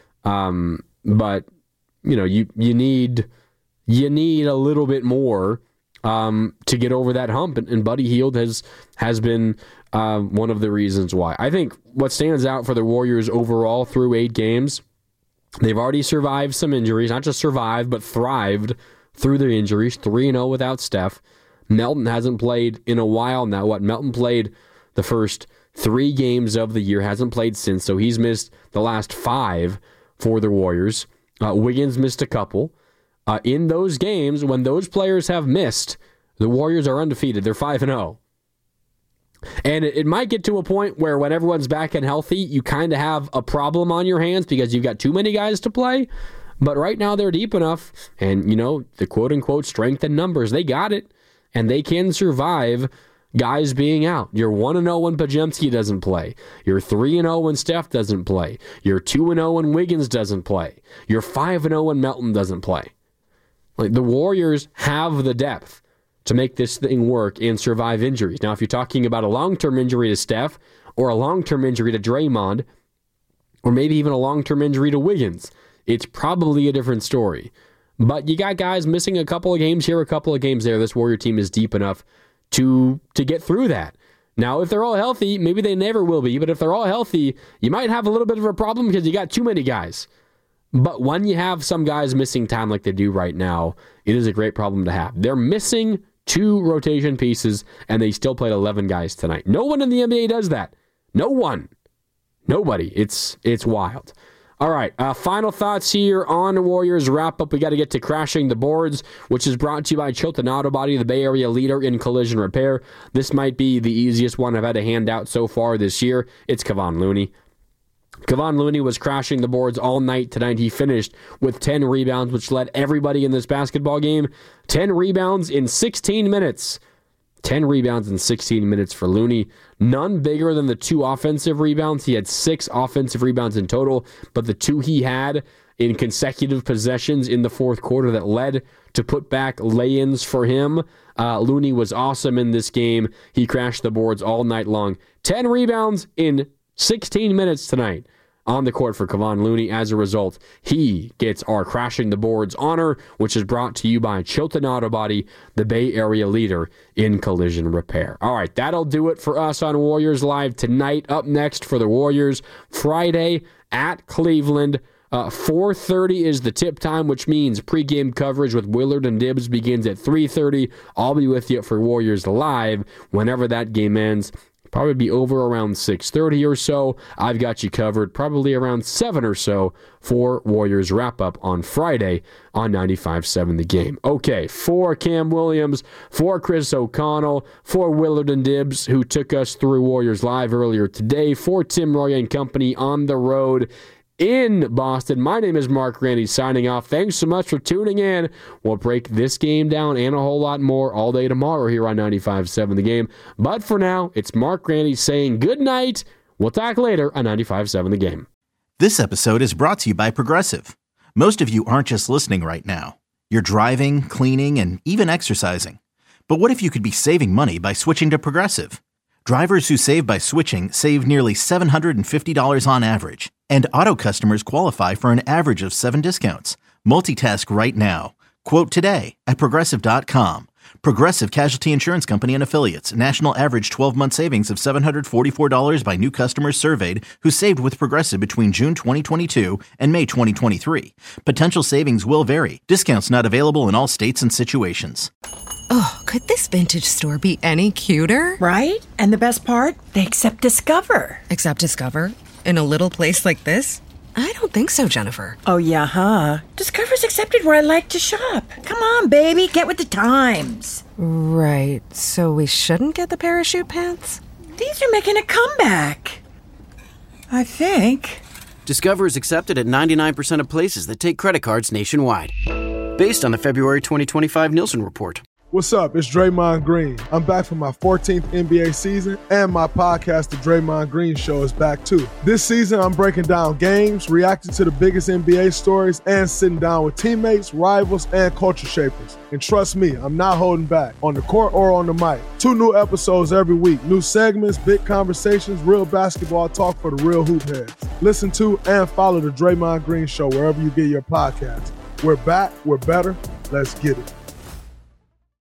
Um, but you know, you you need you need a little bit more um, to get over that hump, and, and Buddy Hield has has been uh, one of the reasons why. I think what stands out for the Warriors overall through eight games. They've already survived some injuries, not just survived, but thrived through their injuries, three and oh without Steph. Melton hasn't played in a while now. What, Melton played the first three games of the year, hasn't played since, so he's missed the last five for the Warriors. Uh, Wiggins missed a couple. Uh, in those games, when those players have missed, the Warriors are undefeated. They're five and oh. And it, it might get to a point where when everyone's back and healthy, you kind of have a problem on your hands because you've got too many guys to play. But right now they're deep enough, and, you know, the quote-unquote strength in numbers, they got it, and they can survive guys being out. You're one and oh when Podziemski doesn't play. You're three and oh when Steph doesn't play. You're two and oh when Wiggins doesn't play. You're five and oh when Melton doesn't play. Like, the Warriors have the depth to make this thing work and survive injuries. Now, if you're talking about a long-term injury to Steph, or a long-term injury to Draymond, or maybe even a long-term injury to Wiggins, it's probably a different story. But you got guys missing a couple of games here, a couple of games there. This Warrior team is deep enough to to get through that. Now, if they're all healthy, maybe they never will be, but if they're all healthy, you might have a little bit of a problem because you got too many guys. But when you have some guys missing time like they do right now, it is a great problem to have. They're missing two rotation pieces, and they still played eleven guys tonight. No one in the N B A does that. No one. Nobody. It's it's wild. All right, uh, final thoughts here on the Warriors wrap-up. We got to get to Crashing the Boards, which is brought to you by Chilton Auto Body, the Bay Area leader in collision repair. This might be the easiest one I've had to hand out so far this year. It's Kevon Looney. Kevon Looney was crashing the boards all night tonight. He finished with ten rebounds, which led everybody in this basketball game. ten rebounds in sixteen minutes. ten rebounds in sixteen minutes for Looney. None bigger than the two offensive rebounds. He had six offensive rebounds in total, but the two he had in consecutive possessions in the fourth quarter that led to put-back lay-ins for him. Uh, Looney was awesome in this game. He crashed the boards all night long. ten rebounds in sixteen minutes tonight on the court for Kevon Looney. As a result, he gets our Crashing the Boards honor, which is brought to you by Chilton Auto Body, the Bay Area leader in collision repair. All right, that'll do it for us on Warriors Live tonight. Up next for the Warriors, Friday at Cleveland. Uh, four thirty is the tip time, which means pregame coverage with Willard and Dibbs begins at three thirty. I'll be with you for Warriors Live whenever that game ends. Probably be over around six thirty or so. I've got you covered probably around seven or so for Warriors wrap-up on Friday on ninety-five point seven The Game. Okay, for Cam Williams, for Chris O'Connell, for Willard and Dibbs, who took us through Warriors Live earlier today, for Tim Roye and company on the road in Boston. My name is Mark Randy, signing off. Thanks so much for tuning in. We'll break this game down and a whole lot more all day tomorrow here on ninety-five point seven The Game. But for now, it's Mark Randy saying good night. We'll talk later on ninety-five point seven The Game. This episode is brought to you by Progressive. Most of you aren't just listening right now. You're driving, cleaning, and even exercising. But what if you could be saving money by switching to Progressive? Drivers who save by switching save nearly seven hundred fifty dollars on average. And auto customers qualify for an average of seven discounts. Multitask right now. Quote today at Progressive dot com. Progressive Casualty Insurance Company and Affiliates. National average twelve-month savings of seven hundred forty-four dollars by new customers surveyed who saved with Progressive between June twenty twenty-two and May twenty twenty-three. Potential savings will vary. Discounts not available in all states and situations. Oh, could this vintage store be any cuter? Right? And the best part? They accept Discover. Accept Discover? In a little place like this? I don't think so, Jennifer. Oh, yeah, huh? Discover's accepted where I like to shop. Come on, baby, get with the times. Right, so we shouldn't get the parachute pants? These are making a comeback. I think. Discover is accepted at ninety-nine percent of places that take credit cards nationwide. Based on the February twenty twenty-five Nielsen report. What's up? It's Draymond Green. I'm back for my fourteenth N B A season, and my podcast, The Draymond Green Show, is back too. This season, I'm breaking down games, reacting to the biggest N B A stories, and sitting down with teammates, rivals, and culture shapers. And trust me, I'm not holding back, on the court or on the mic. Two new episodes every week. New segments, big conversations, real basketball talk for the real hoop heads. Listen to and follow The Draymond Green Show wherever you get your podcasts. We're back, we're better, let's get it.